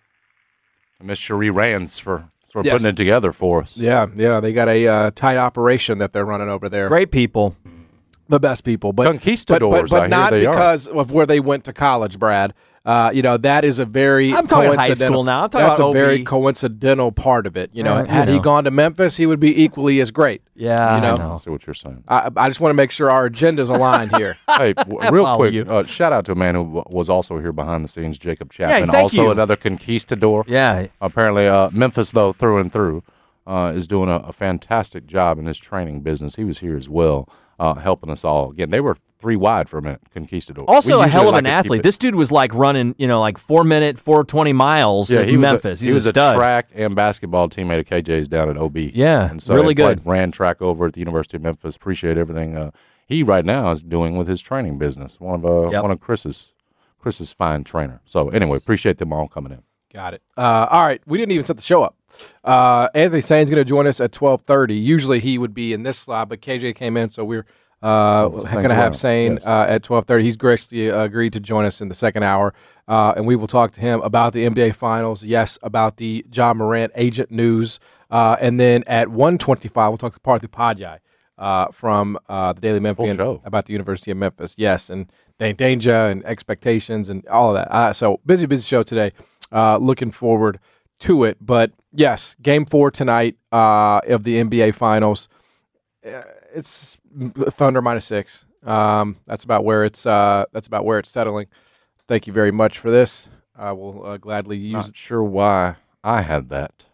Miss Cherie Rands for, for Yes. putting it together for us. Yeah, yeah, they got a uh, tight operation that they're running over there. Great people. The best people, but Conquistadors, but, but, I but hear not they are. because of where they went to college, Brad. Uh, you know, that is a very I'm talking high coincidental- school now. I'm talking That's about a very O B. coincidental part of it. You know, Uh, you had he know. gone to Memphis, he would be equally as great. Yeah, You know? I I know. see what you're saying. I, I just want to make sure our agenda's aligned here. Hey, w- real follow quick, you. uh, shout out to a man who w- was also here behind the scenes, Jacob Chapman. thank also you. another conquistador. Yeah. Apparently, uh, Memphis, though, through and through, uh, is doing a, a fantastic job in his training business. He was here as well, uh, helping us all. Again, they were three wide for a minute, conquistador. Also We a hell usually of like an to keep athlete. it- This dude was like running, you know, like four minute, four twenty miles Yeah, in he was Memphis. A, He's he was a stud. track and basketball teammate of K J's down at O B. Yeah, and so really he played- good. Ran track over at the University of Memphis. Appreciate everything uh, he right now is doing with his training business. One of uh, Yep. one of Chris's Chris's fine trainer. So anyway, appreciate them all coming in. Got it. Uh, all right, we didn't even set the show up. Uh, Anthony Sain's going to join us at twelve thirty. Usually he would be in this slot, but K J came in, so we're uh, Oh, thanks going to a have lot. Sain Yes. uh, at twelve thirty. He's graciously uh, agreed to join us in the second hour, uh, and we will talk to him about the N B A Finals, yes, about the John Morant agent news, uh, and then at one twenty-five, we'll talk to Parthy Pajai uh, from uh, the Daily Memphian show. about the University of Memphis. Yes, and Dane Danger and expectations and all of that. Uh, so busy, busy show today. Uh, looking forward to it. But yes, game four tonight uh, of the N B A Finals. Uh, it's Thunder minus six. Um, that's about where it's. Uh, that's about where it's settling. Thank you very much for this. I will uh, gladly use. Not sure why I had that.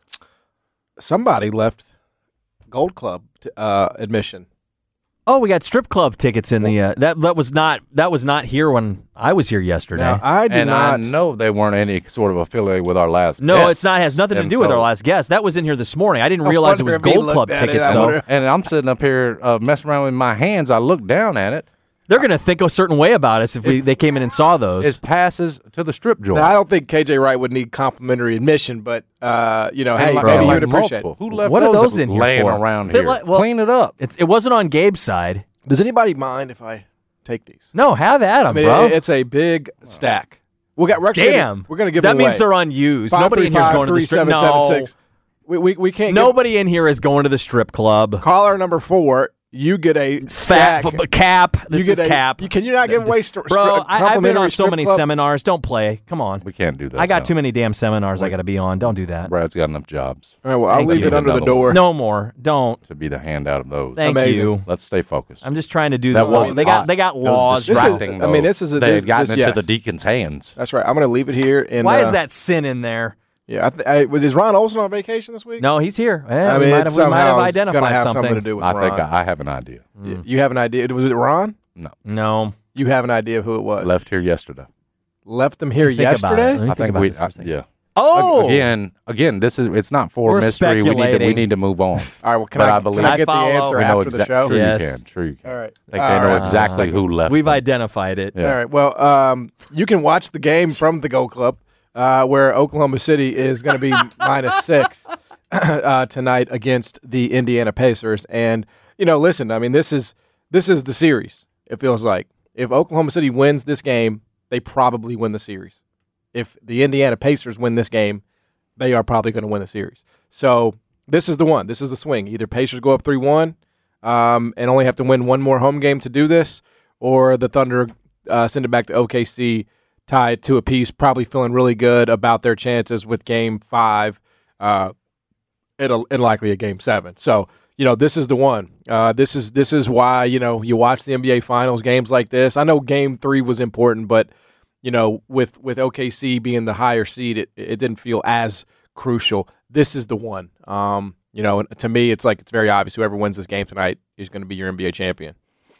Somebody left Gold Club t- uh, admission. Oh, we got strip club tickets in the uh, that that was not that was not here when I was here yesterday. Now, I did and not I know they weren't any sort of affiliated with our last no, guests. it's not. It has nothing to And do with so- our last guest. That was in here this morning. I didn't I realize it was wonder if he Gold Club looked at it. tickets I though. wonder- And I'm sitting up here uh, messing around with my hands. I look down at it. They're going to think a certain way about us if we, they came in and saw those. It's passes to the strip joint. Now, I don't think K J Wright would need complimentary admission, but uh, you know, hey, like- maybe you like would appreciate multiple. it. Who left What are those those in here laying for? around They're here? like- well- Clean it up. It's, it wasn't on Gabe's side. Does anybody mind if I take these? No, have at I them, mean, bro. it- it's a big stack. We got we're actually gonna- Damn. We're going to give that them means away. they're unused. Five, Nobody three, in here is five, going to three, the strip. seven, No, seven, six. We, we, we can't. nobody in here is going to the strip club. Give, caller number four. You get a Fat stack. f- cap. This you is get a, cap. You, can you not give away st- Bro, stri- I, I've been complimentary on so strip many club? seminars. Don't play. Come on. We can't do that. I got no. too many damn seminars I got to be on. Don't do that. Brad's got enough jobs All right, well, I'll Thank leave you. it under the Another one. door. No more. Don't. to be the handout of those. Thank Amazing. you. Let's stay focused. I'm just trying to do That the law. wasn't They got hot. they got It was laws. This is- distracting, I mean, though. this is a- they this- had gotten this- into yes. the deacon's hands. That's right. I'm going to leave it here. And, Why uh, is that sin in there? Yeah, I th- I, was is Ron Olsen on vacation this week? No, he's here. Eh, I we mean, might it have, we might have somehow is identified gonna have something. something to do with I Ron. think I, I have an idea. Y- You have an idea? Was it Ron? No, No. You have an idea of who it was? left here yesterday. Left them here Think about yesterday. it. Let me I think think about we. this for a I, second. yeah. Oh, Again, again, this is it's not for We're mystery. We need to we speculating. need to move on. All right. Well, can But I, I believe- can I I get the follow. answer We know after the exact- show? Sure Yes. you can. Sure you can. All right. I think All they know right. exactly who left. we've them. identified it. Yeah. All right. Well, um, you can watch the game from the Gold Club, uh, where Oklahoma City is going to be minus six uh, tonight against the Indiana Pacers. And you know, listen, I mean, this is this is the series. It feels like if Oklahoma City wins this game, they probably win the series. If the Indiana Pacers win this game, they are probably going to win the series. So this is the one. This is the swing. Either Pacers go up three one um, and only have to win one more home game to do this, or the Thunder uh, send it back to O K C, tie it to a piece, probably feeling really good about their chances with game five uh, and, a, and likely a game seven. So, you know, this is the one. Uh, this is this is why, you know, you watch the N B A Finals games like this. I know game three was important, but you know, with, with O K C being the higher seed, it, it didn't feel as crucial. This is the one. Um, you know, and to me, it's like it's very obvious whoever wins this game tonight is going to be your N B A champion.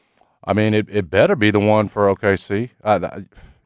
I mean, it, it better be the one for O K C. Uh, th-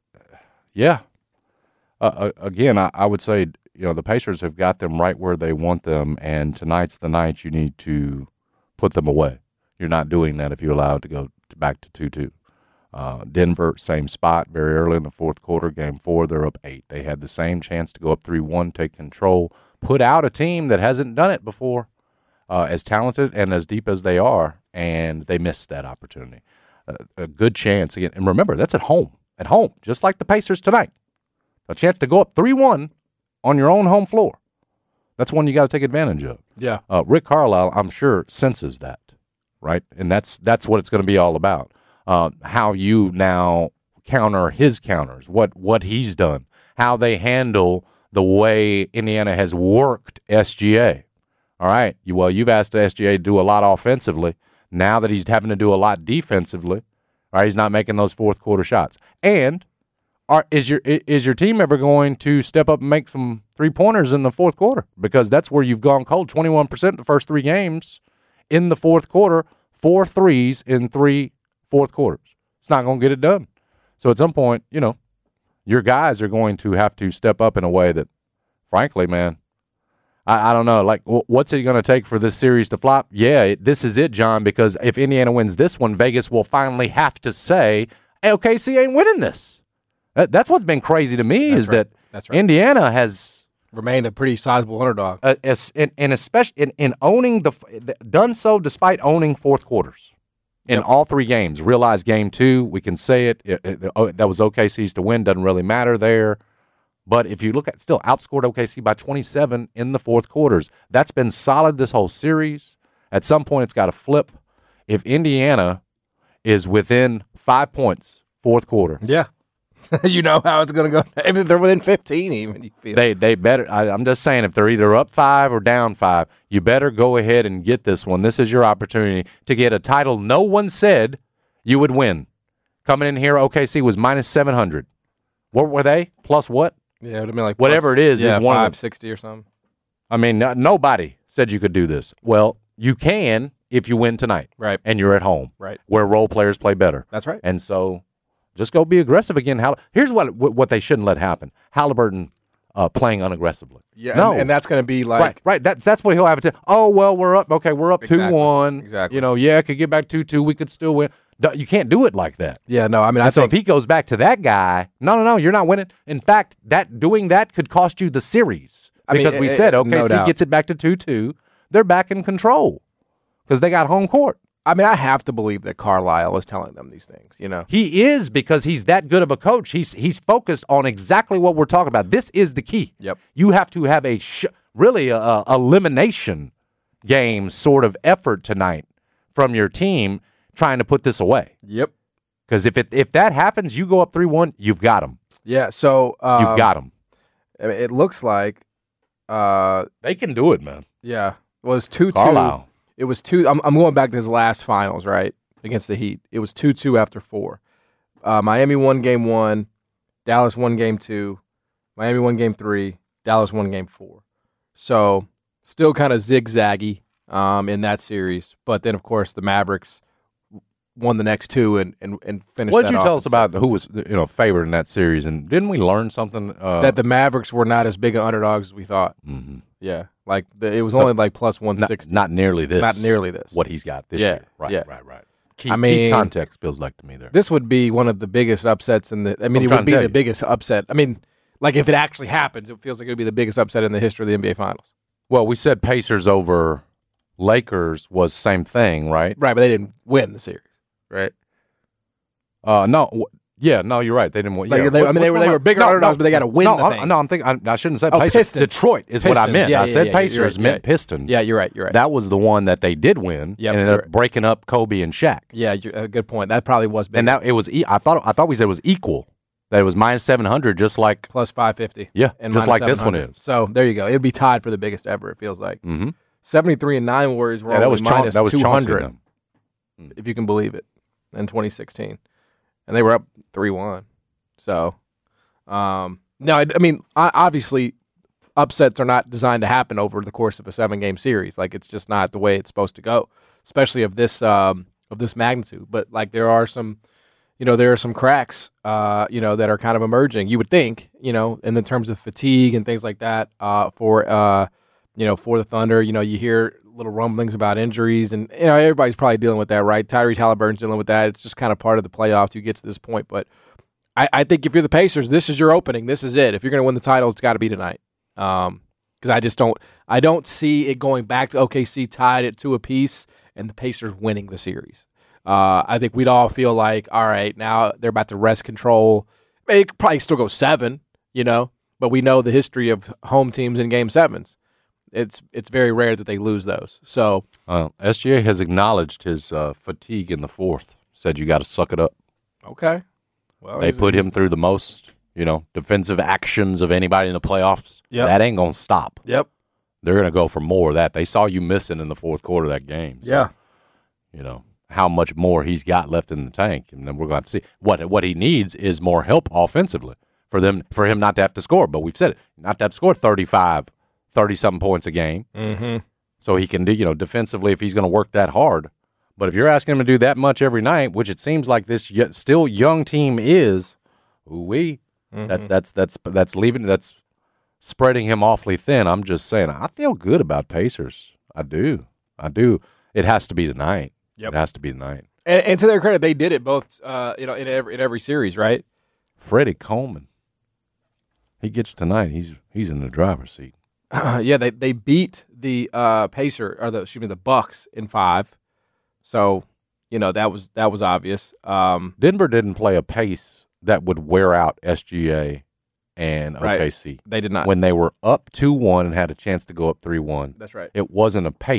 yeah. Uh, uh, again, I, I would say, you know, the Pacers have got them right where they want them, and tonight's the night you need to put them away. You're not doing that if you allow it to go to back to two two. Uh, Denver, same spot, very early in the fourth quarter. Game four, they're up eight. They had the same chance to go up three one, take control, put out a team that hasn't done it before, uh, as talented and as deep as they are, and they missed that opportunity. Uh, a good chance again. And remember, that's at home. At home, just like the Pacers tonight. A chance to go up three one on your own home floor. That's one you got to take advantage of. Yeah. Uh, Rick Carlisle, I'm sure, senses that, right? And that's that's what it's going to be all about. Uh, how you now counter his counters, what what he's done, how they handle the way Indiana has worked S G A. All right, you, well, you've asked S G A to do a lot offensively. Now that he's having to do a lot defensively, all right, he's not making those fourth quarter shots. And are, is your is your team ever going to step up and make some three pointers in the fourth quarter? Because that's where you've gone cold. twenty-one percent the first three games in the fourth quarter, four threes in three fourth quarters. It's not going to get it done. So at some point, you know, your guys are going to have to step up in a way that, frankly, man, I, I don't know. Like, w- what's it going to take for this series to flop? Yeah, it, this is it, John, because if Indiana wins this one, Vegas will finally have to say, hey, O K C ain't winning this. That, that's what's been crazy to me That's is right. that That's right. Indiana has Remained a pretty sizable underdog. uh, as, in, in especially in, in owning the done so despite owning fourth quarters in Yep. all three games. Realize game two, we can say it, it, it oh, that was O K C's to win. Doesn't really matter there. But if you look at still outscored O K C by twenty-seven in the fourth quarters, that's been solid this whole series. At some point, it's got to flip. if Indiana is within five points, fourth quarter, Yeah. You know how it's going to go. If they're within fifteen even, you feel. they they better. I, I'm just saying, if they're either up five or down five, you better go ahead and get this one. This is your opportunity to get a title no one said you would win. Coming in here, O K C was minus seven hundred. What were they? Plus what? Yeah, it would have been like Whatever plus, it is, yeah, is one five of them. sixty or something. I mean, no, nobody said you could do this. Well, you can if you win tonight. Right. And you're at home. Right. Where role players play better. That's right. And so just go be aggressive again. Hall- Here's what what they shouldn't let happen. Halliburton uh, playing unaggressively. Yeah, no. and, and that's going to be like right, right. That's that's what he'll have to. Oh well, we're up. Okay, we're up Exactly. two one. Exactly. You know, yeah, could get back two two. We could still win. No, you can't do it like that. Yeah, no, I mean, I And so think if he goes back to that guy, no, no, no, you're not winning. In fact, that doing that could cost you the series I mean, because we eh, said eh, O K C no doubt. gets it back to two two. They're back in control because they got home court. I mean, I have to believe that Carlisle is telling them these things. You know, He is because he's that good of a coach. He's he's focused on exactly what we're talking about. This is the key. Yep. You have to have a sh- really a, a elimination game sort of effort tonight from your team trying to put this away. Yep. Because if it if that happens, you go up three one, you've got them. Yeah. So um, You've got them. I mean, it looks like, uh, They can do it, man. yeah, it was two two. Carlisle. It was two. I'm, I'm going back to his last finals, right, against the Heat. It was two two after four. Uh, Miami won game one. Dallas won game two. Miami won game three. Dallas won game four. So still kind of zigzaggy um, in that series. But then, of course, the Mavericks won the next two and and, and finished. What did that you off tell in us about seven. who was you know favored in that series? And didn't we learn something? Uh, that the Mavericks were not as big an underdogs as we thought. mhm. Yeah, like the, it was So, only like plus one not, sixty. not nearly this. Not nearly this. What he's got this Yeah, year. Right, yeah. right, right. Key, I key mean, context feels like to me there. This would be one of the biggest upsets in the. I mean, I'm it trying would to be tell the you. biggest upset. I mean, like if it actually happens, it feels like it would be the biggest upset in the history of the N B A Finals. Well, we said Pacers over Lakers was same thing, right? Right, but they didn't win the series. Right. Uh, no, w- yeah, no, you're right. They didn't win. Like, yeah. they- I mean, they were- they were bigger no, underdogs, no, but they gotta win No, the I, thing. no, I'm thinking. I, I shouldn't have said Oh, Pacers. Pistons. Detroit is what I Pistons. meant. Yeah, I yeah, said yeah, you're Pacers right, meant yeah. Pistons. Yeah, you're right. You're right. That was the one that they did win, Yep, and ended you're up right. breaking up Kobe and Shaq. Yeah, you're, a good point. That probably was big. And that it was. E- I thought. I thought we said it was equal. That it was minus seven hundred, just like. plus five fifty. Yeah, and just minus like this one seven hundred. is. So there you go. It'd be tied for the biggest ever. It feels like Mm-hmm. seventy-three and nine Warriors were Yeah, that only was Chaun- minus that was two Chauncey hundred, and them. if you can believe it, in twenty sixteen, and they were up three one. So, um, no, I, I mean, I, obviously, upsets are not designed to happen over the course of a seven-game series. Like it's just not the way it's supposed to go, especially of this um, of this magnitude. But like there are some, you know, there are some cracks, uh, you know, that are kind of emerging. You would think, you know, in the terms of fatigue and things like that, uh, for uh, you know, for the Thunder. You know, you hear little rumblings about injuries, and you know, everybody's probably dealing with that, right? Tyrese Halliburton's dealing with that. It's just kind of part of the playoffs. You get to this point, but I, I think if you're the Pacers, this is your opening. This is it. If you're going to win the title, it's got to be tonight. Um, because I just don't, I don't see it going back to O K C tied at two apiece and the Pacers winning the series. Uh, I think we'd all feel like, all right, now they're about to rest control. It could probably still go seven, you know, but we know the history of home teams in game sevens. It's it's very rare that they lose those. So Uh, S G A has acknowledged his uh, fatigue in the fourth. Said you got to suck it up. okay, well They put him through the most, you know, defensive actions of anybody in the playoffs. Yep. That ain't gonna stop. Yep. They're gonna go for more of that. They saw you missing in the fourth quarter of that game. So, Yeah. you know how much more he's got left in the tank, and then we're going to have to see what what he needs is more help offensively for them for him not to have to score. But we've said it, not to have to score thirty-five, thirty-something points a game. Mm-hmm. So he can do, you know, defensively if he's going to work that hard. But if you're asking him to do that much every night, which it seems like this y- still young team is, ooh-wee, Mm-hmm. that's that's that's that's leaving that's spreading him awfully thin. I'm just saying, I feel good about Pacers. I do, I do. It has to be tonight. Yep. It has to be tonight. And, and to their credit, they did it both, uh, you know, in every in every series, right? Freddie Coleman, he gets tonight. He's he's in the driver's seat. Uh, yeah, they they beat the uh, Pacer or the excuse me the Bucks in five, so you know that was that was obvious. Um, Denver didn't play a pace that would wear out S G A and Right. O K C. they did not. When they were up two one and had a chance to go up three one. That's right. It wasn't a pace.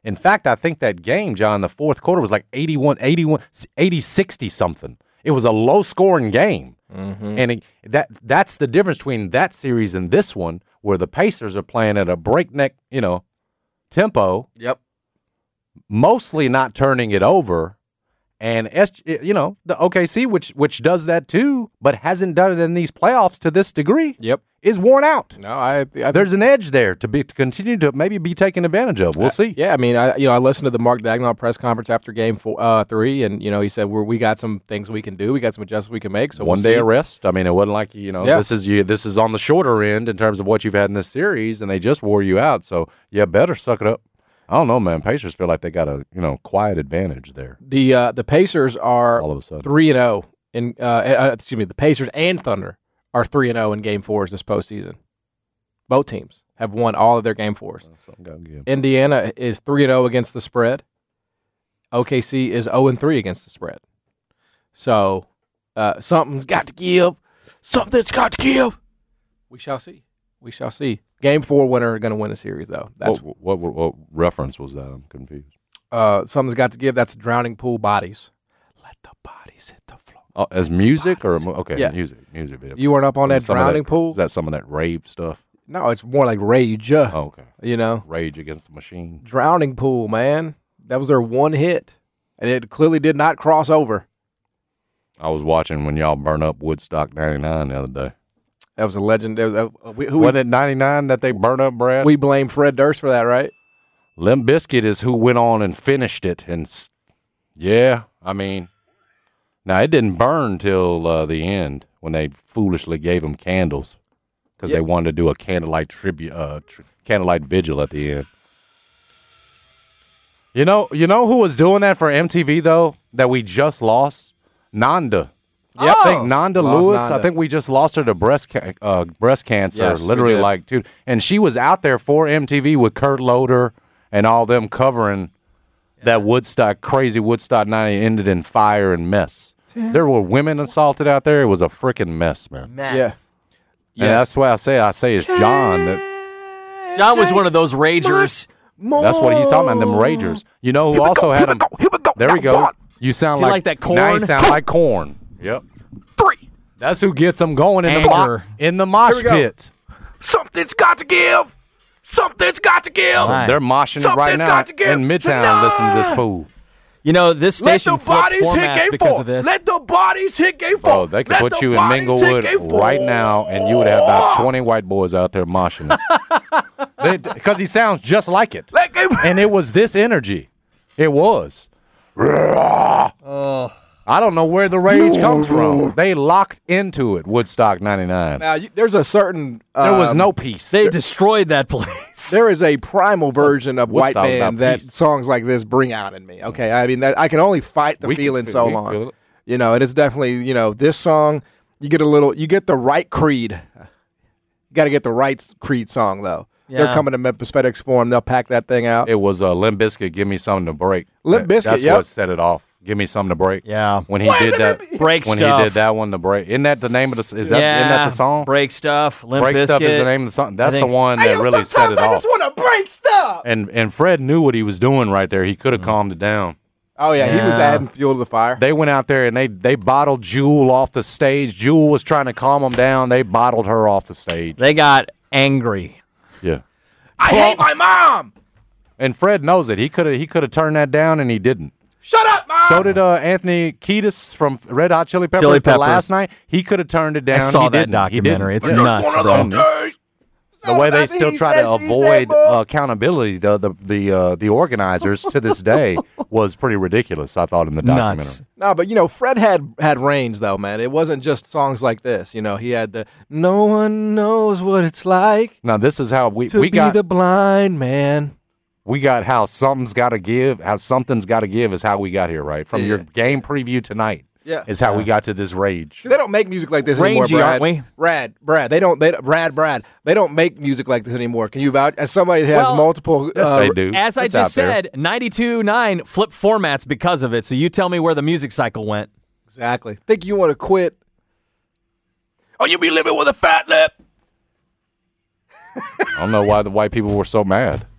In fact, I think that game, John, the fourth quarter was like eighty-one, eighty-one, eighty, sixty something. It was a low-scoring game. Mm-hmm. And it, that that's the difference between that series and this one, where the Pacers are playing at a breakneck, you know, tempo. Yep. Mostly not turning it over. And, S, you know, the O K C, which which does that too, but hasn't done it in these playoffs to this degree, yep, is worn out. No, I, I There's an edge there to be to continue to maybe be taken advantage of. We'll uh, see. Yeah, I mean, I you know I listened to the Mark Dagnall press conference after game four, uh, three, and you know he said we're, we got some things we can do, we got some adjustments we can make. So one we'll day see. of rest. I mean, it wasn't like you know yeah. this is you. This is on the shorter end in terms of what you've had in this series, and they just wore you out. So yeah, better suck it up. I don't know, man. Pacers feel like they got a you know quiet advantage there. The uh, the Pacers are all of a sudden three and zero in. Uh, uh, excuse me, the Pacers and Thunder are three and zero in Game Fours this postseason. Both teams have won all of their Game Fours. Indiana is three and zero against the spread. O K C is zero and three against the spread. So uh, something's got to give. Something's got to give. We shall see. We shall see. Game four winner going to win the series, though. That's what, what, what, what reference was that? I'm confused. Uh, something's got to give. That's Drowning Pool Bodies. Let the bodies hit the floor. Oh, as music bodies. or okay, yeah. music, music. Video. You weren't up on that Drowning that, Pool? Is that some of that rave stuff? No, it's more like Rage. Uh, oh, okay. You know, Rage Against the Machine. Drowning Pool, man. That was their one hit, and it clearly did not cross over. I was watching when y'all burn up Woodstock ninety-nine the other day. That was a legend. Was, uh, we, who Wasn't we, it ninety-nine that they burn up, Brad? We blame Fred Durst for that, right? Limp Bizkit is who went on and finished it. And, yeah, I mean, now it didn't burn till uh, the end when they foolishly gave them candles because yeah. they wanted to do a candlelight tribute, uh, tr- candlelight vigil at the end. You know, you know who was doing that for M T V, though, that we just lost? Nanda. Yeah, oh, I think Nanda Lewis. Nanda. I think we just lost her to breast ca- uh, breast cancer. Yes, literally, like, dude, and she was out there for M T V with Kurt Loder and all them covering yeah. that Woodstock, crazy Woodstock ninety ended in fire and mess. Damn. There were women assaulted out there. It was a freaking mess, man. Mess. Yeah. And yes. that's why I say I say it's John. That, John was one of those ragers. That's what he's talking about. Them ragers. You know who Here also go, had we them? Go, here we go. There we go. You sound like, like that corn. Now you sound like corn. Yep. Three. That's who gets them going in the mo- in the mosh pit. Something's got to give. Something's got to give. So they're moshing it right now in Midtown. Listen to this fool. You know, this station Let the flipped bodies hit formats game because four. of this. Let the bodies hit game four. Oh, they could Let put the you in bodies Minglewood hit game four. right now, and you would have about twenty white boys out there moshing it. Because he sounds just like it. Let game- And it was this energy. It was. Oh. I don't know where the rage comes from. They locked into it, Woodstock ninety-nine. Now, you, there's a certain... There um, was no peace. They destroyed that place. There is a primal version of White Woodstock's Band not that peace. songs like this bring out in me. Okay, I mean, that I can only fight the We can feeling feel- so we can long. feel it. You know, it is definitely, you know, this song, you get a little, you get the right Creed. You got to get the right Creed song, though. Yeah. They're coming to Memphis FedEx Forum. They'll pack that thing out. It was uh, Limp Bizkit, Give Me Something to Break. Limp That- Bizkit, That's yep. what set it off. Give Me Something to Break. Yeah. When he Why is did it that. Limp- Break when stuff. he did that one, the break. Isn't that the name of the? Is that yeah. isn't that the song? Break stuff. Limp Break Bizkit. Stuff is the name of the song. That's I the think one Hey, that yo, really set sometimes it I off. just want to break stuff. And and Fred knew what he was doing right there. He could have calmed it down. Oh, yeah, he was Yeah. adding fuel to the fire. They went out there and they they bottled Jewel off the stage. Jewel was trying to calm them down. They bottled her off the stage. They got angry. Yeah. I hate my mom. And Fred knows it. He could have he could have turned that down and he didn't. Shut up, mom. So did uh, Anthony Kiedis from Red Hot Chili Peppers, Chili the Peppers. last night. He could have turned it down. I saw he that didn't. documentary. He It's didn't. nuts, One of bro. those days. The way they That's still he try to says, he avoid said, boy. uh, accountability, the the the uh, the organizers to this day was pretty ridiculous. I thought in the documentary. Nuts. No, but you know, Fred had had range though, man. It wasn't just songs like this. You know, he had the "No one knows what it's like Now this is how we to we be got the blind man." we got how something's got to give. How something's got to give is how we got here, right? From Yeah. your game preview tonight, Yeah. is how we got to this rage. See, they don't make music like this Rangy, anymore, Brad. aren't we? Brad, Brad, they don't. They Brad, Brad, they don't make music like this anymore. Can you vouch? As somebody that has Well, multiple, Yes, uh, they do. As I It's just out there. said, ninety-two nine flipped formats because of it. So you tell me where the music cycle went. Exactly. Think you want to quit? Oh, you be living with a fat lip. I don't know why the white people were so mad.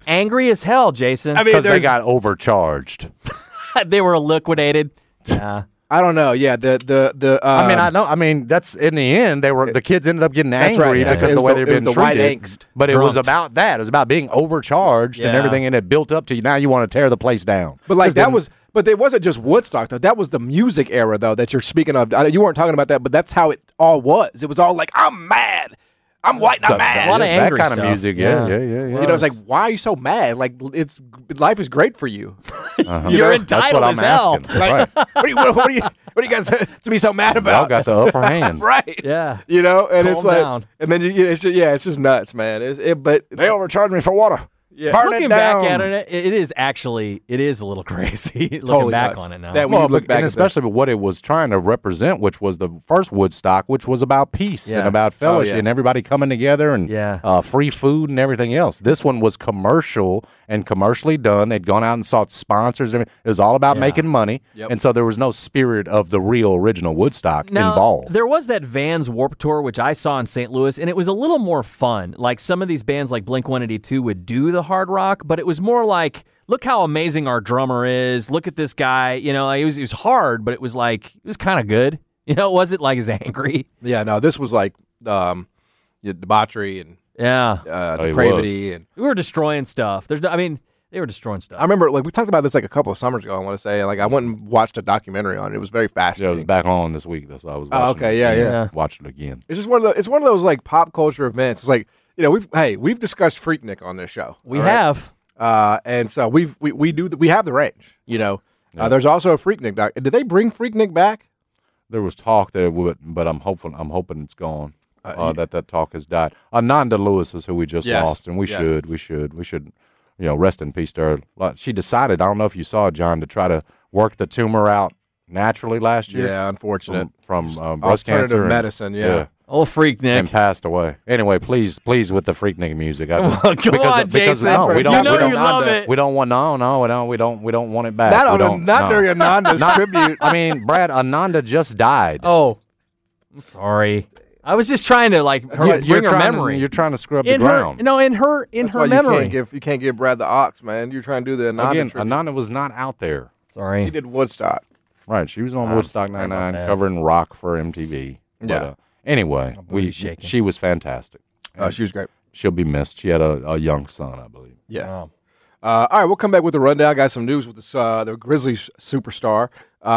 angry as hell, Jason. I mean, Because they there's- got overcharged. they were liquidated. Yeah. I don't know. Yeah, the the the. Um, I mean, I know. I mean, that's in the end. They were the kids ended up getting That's angry right, yeah. because It the was way the- they've it was been the white treated. angst. But it was Drunked. about that. It was about being overcharged and Yeah. everything, and it built up to you. Now you want to tear the place down. But like Just that didn't- was, but it wasn't just Woodstock though. That was the music era though that you're speaking of. I- You weren't talking about that, but that's how it all was. It was all like, I'm mad, I'm white, and I'm mad. A lot of that angry kind of stuff. music. Yeah, Yeah. yeah, yeah. yeah. You know, it's like, why are you so mad? Like, it's life is great for you. Uh-huh. You're That's what entitled I'm as hell. asking. Like, Right. what, do you, what, what do you, what do you guys to be so mad about? Y'all got the upper hand. right. Yeah. You know, and it's Calm like, down. and then you, you- it's just, yeah, it's just nuts, man. It's, it, but They overcharged me for water. yeah, Burn Looking it back down. at it, it is actually it is a little crazy. Looking Totally back nuts. on it now. That when Well, you look but- back and at the- especially what it was trying to represent, which was the first Woodstock, which was about peace and Yeah. about fellowship yeah. and everybody coming together and Yeah. uh, free food and everything else. This one was commercial and commercially done. They'd gone out and sought sponsors. and everything. It was all about Yeah. making money, Yep. and so there was no spirit of the real original Woodstock Now, involved. there was that Vans Warped Tour, which I saw in Saint Louis, and it was a little more fun. Like some of these bands like Blink one eighty-two would do the hard rock, but it was more like, look how amazing our drummer is. Look at this guy. You know, like, it was it was hard, but it was like, it was kind of good. You know, it wasn't like as angry. yeah, no, this was like um, yeah, debauchery and Yeah. uh, Oh, it depravity, and We were destroying stuff. There's, no- I mean, they were destroying stuff. I remember like we talked about this like a couple of summers ago. I want to say, and like I went and watched a documentary on it. It was very yeah, fascinating. it was back on this week, so I was Oh, watching okay, it yeah, again. yeah. Watching it again. It's just one of the, it's one of those like pop culture events. It's like, you know, we've hey we've discussed Freaknik on this show. we all right? have. Uh, and so we've we, we do the, we have the range. You know, uh, there's also a Freaknik doc. Did they bring Freaknik back? There was talk that it would, but I'm hoping I'm hoping it's gone. Uh, that that talk has died. Ananda Lewis is who we just Yes, lost, and we yes. should, we should, we should, you know, rest in peace to her. Like, she decided, I don't know if you saw it, John, to try to work the tumor out naturally last year. Yeah, unfortunate. From, from um, breast Alternative cancer and- medicine, yeah. Old Freak Nick. and passed away. Anyway, please, please, with the Freaknik music. I just, Come because, on, because, Jason. No, we You don't. know we don't, you love it. We don't want. No, no, we don't. We don't. We don't want it back. Not we on a, don't, not no. during Ananda's tribute. I mean, Brad, Ananda just died. Oh, I'm sorry. I was just trying to like her, You're- you're bring her trying to- memory. you're trying to scrub in the her, ground. No, in her in That's her why you memory. can't give you can't give Brad the ox, man. You're trying to do the Ananda Again, tribute. Ananda was not out there. Sorry. He did Woodstock. Right, she was on I'm Woodstock sorry about ninety-nine that. covering rock for M T V. But, Yeah. uh, anyway, we booty's shaking. she was fantastic. Oh, she was great. She'll be missed. She had a, a young son, I believe. Yes. Oh. Uh, all right, we'll come back with the rundown. Got some news with this, uh, the Grizzlies superstar.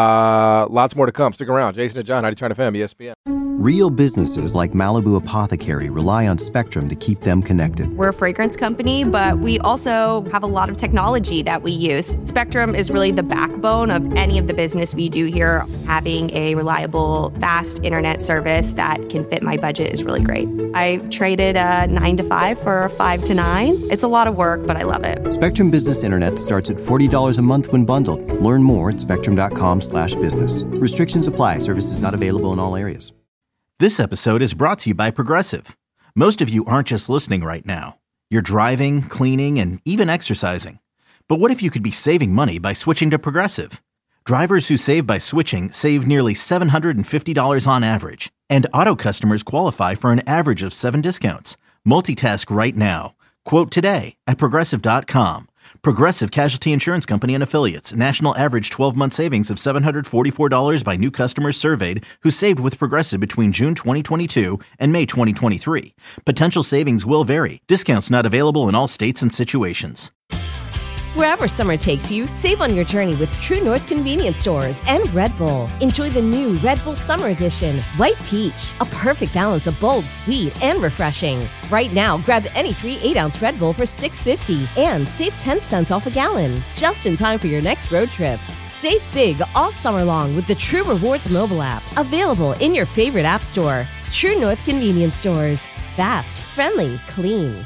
Uh, lots more to come. Stick around. Jason and John, ninety-two F M, E S P N. Real businesses like Malibu Apothecary rely on Spectrum to keep them connected. We're a fragrance company, but we also have a lot of technology that we use. Spectrum is really the backbone of any of the business we do here. Having a reliable, fast internet service that can fit my budget is really great. I traded a nine to five for a five to nine. It's a lot of work, but I love it. Spectrum Business Internet starts at forty dollars a month when bundled. Learn more at spectrum.com slash business. Restrictions apply. Services not available in all areas. This episode is brought to you by Progressive. Most of you aren't just listening right now. You're driving, cleaning, and even exercising. But what if you could be saving money by switching to Progressive? Drivers who save by switching save nearly seven hundred fifty dollars on average. And auto customers qualify for an average of seven discounts. Multitask right now. Quote today at Progressive dot com. Progressive Casualty Insurance Company and Affiliates. National average twelve-month savings of seven hundred forty-four dollars by new customers surveyed who saved with Progressive between June twenty twenty-two and May twenty twenty-three. Potential savings will vary. Discounts not available in all states and situations. Wherever summer takes you, save on your journey with True North Convenience Stores and Red Bull. Enjoy the new Red Bull Summer Edition, White Peach, a perfect balance of bold, sweet, and refreshing. Right now, grab any three eight-ounce Red Bull for six fifty and save ten cents off a gallon, just in time for your next road trip. Save big all summer long with the True Rewards mobile app, available in your favorite app store. True North Convenience Stores. Fast, friendly, clean.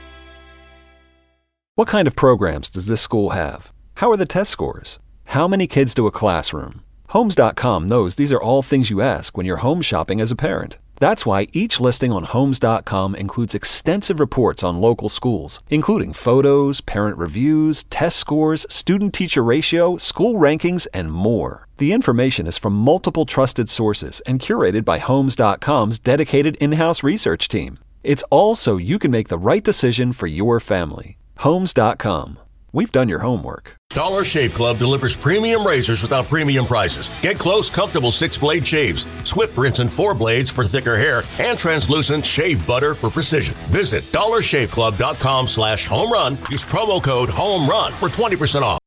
What kind of programs does this school have? How are the test scores? How many kids do a classroom? Homes dot com knows these are all things you ask when you're home shopping as a parent. That's why each listing on Homes dot com includes extensive reports on local schools, including photos, parent reviews, test scores, student-teacher ratio, school rankings, and more. The information is from multiple trusted sources and curated by Homes dot com's dedicated in-house research team. It's all so you can make the right decision for your family. Homes dot com. We've done your homework. Dollar Shave Club delivers premium razors without premium prices. Get close, comfortable six-blade shaves, Swift rinse and four blades for thicker hair, and translucent shave butter for precision. Visit dollar shave club dot com slash home run. Use promo code HOME RUN for twenty percent off.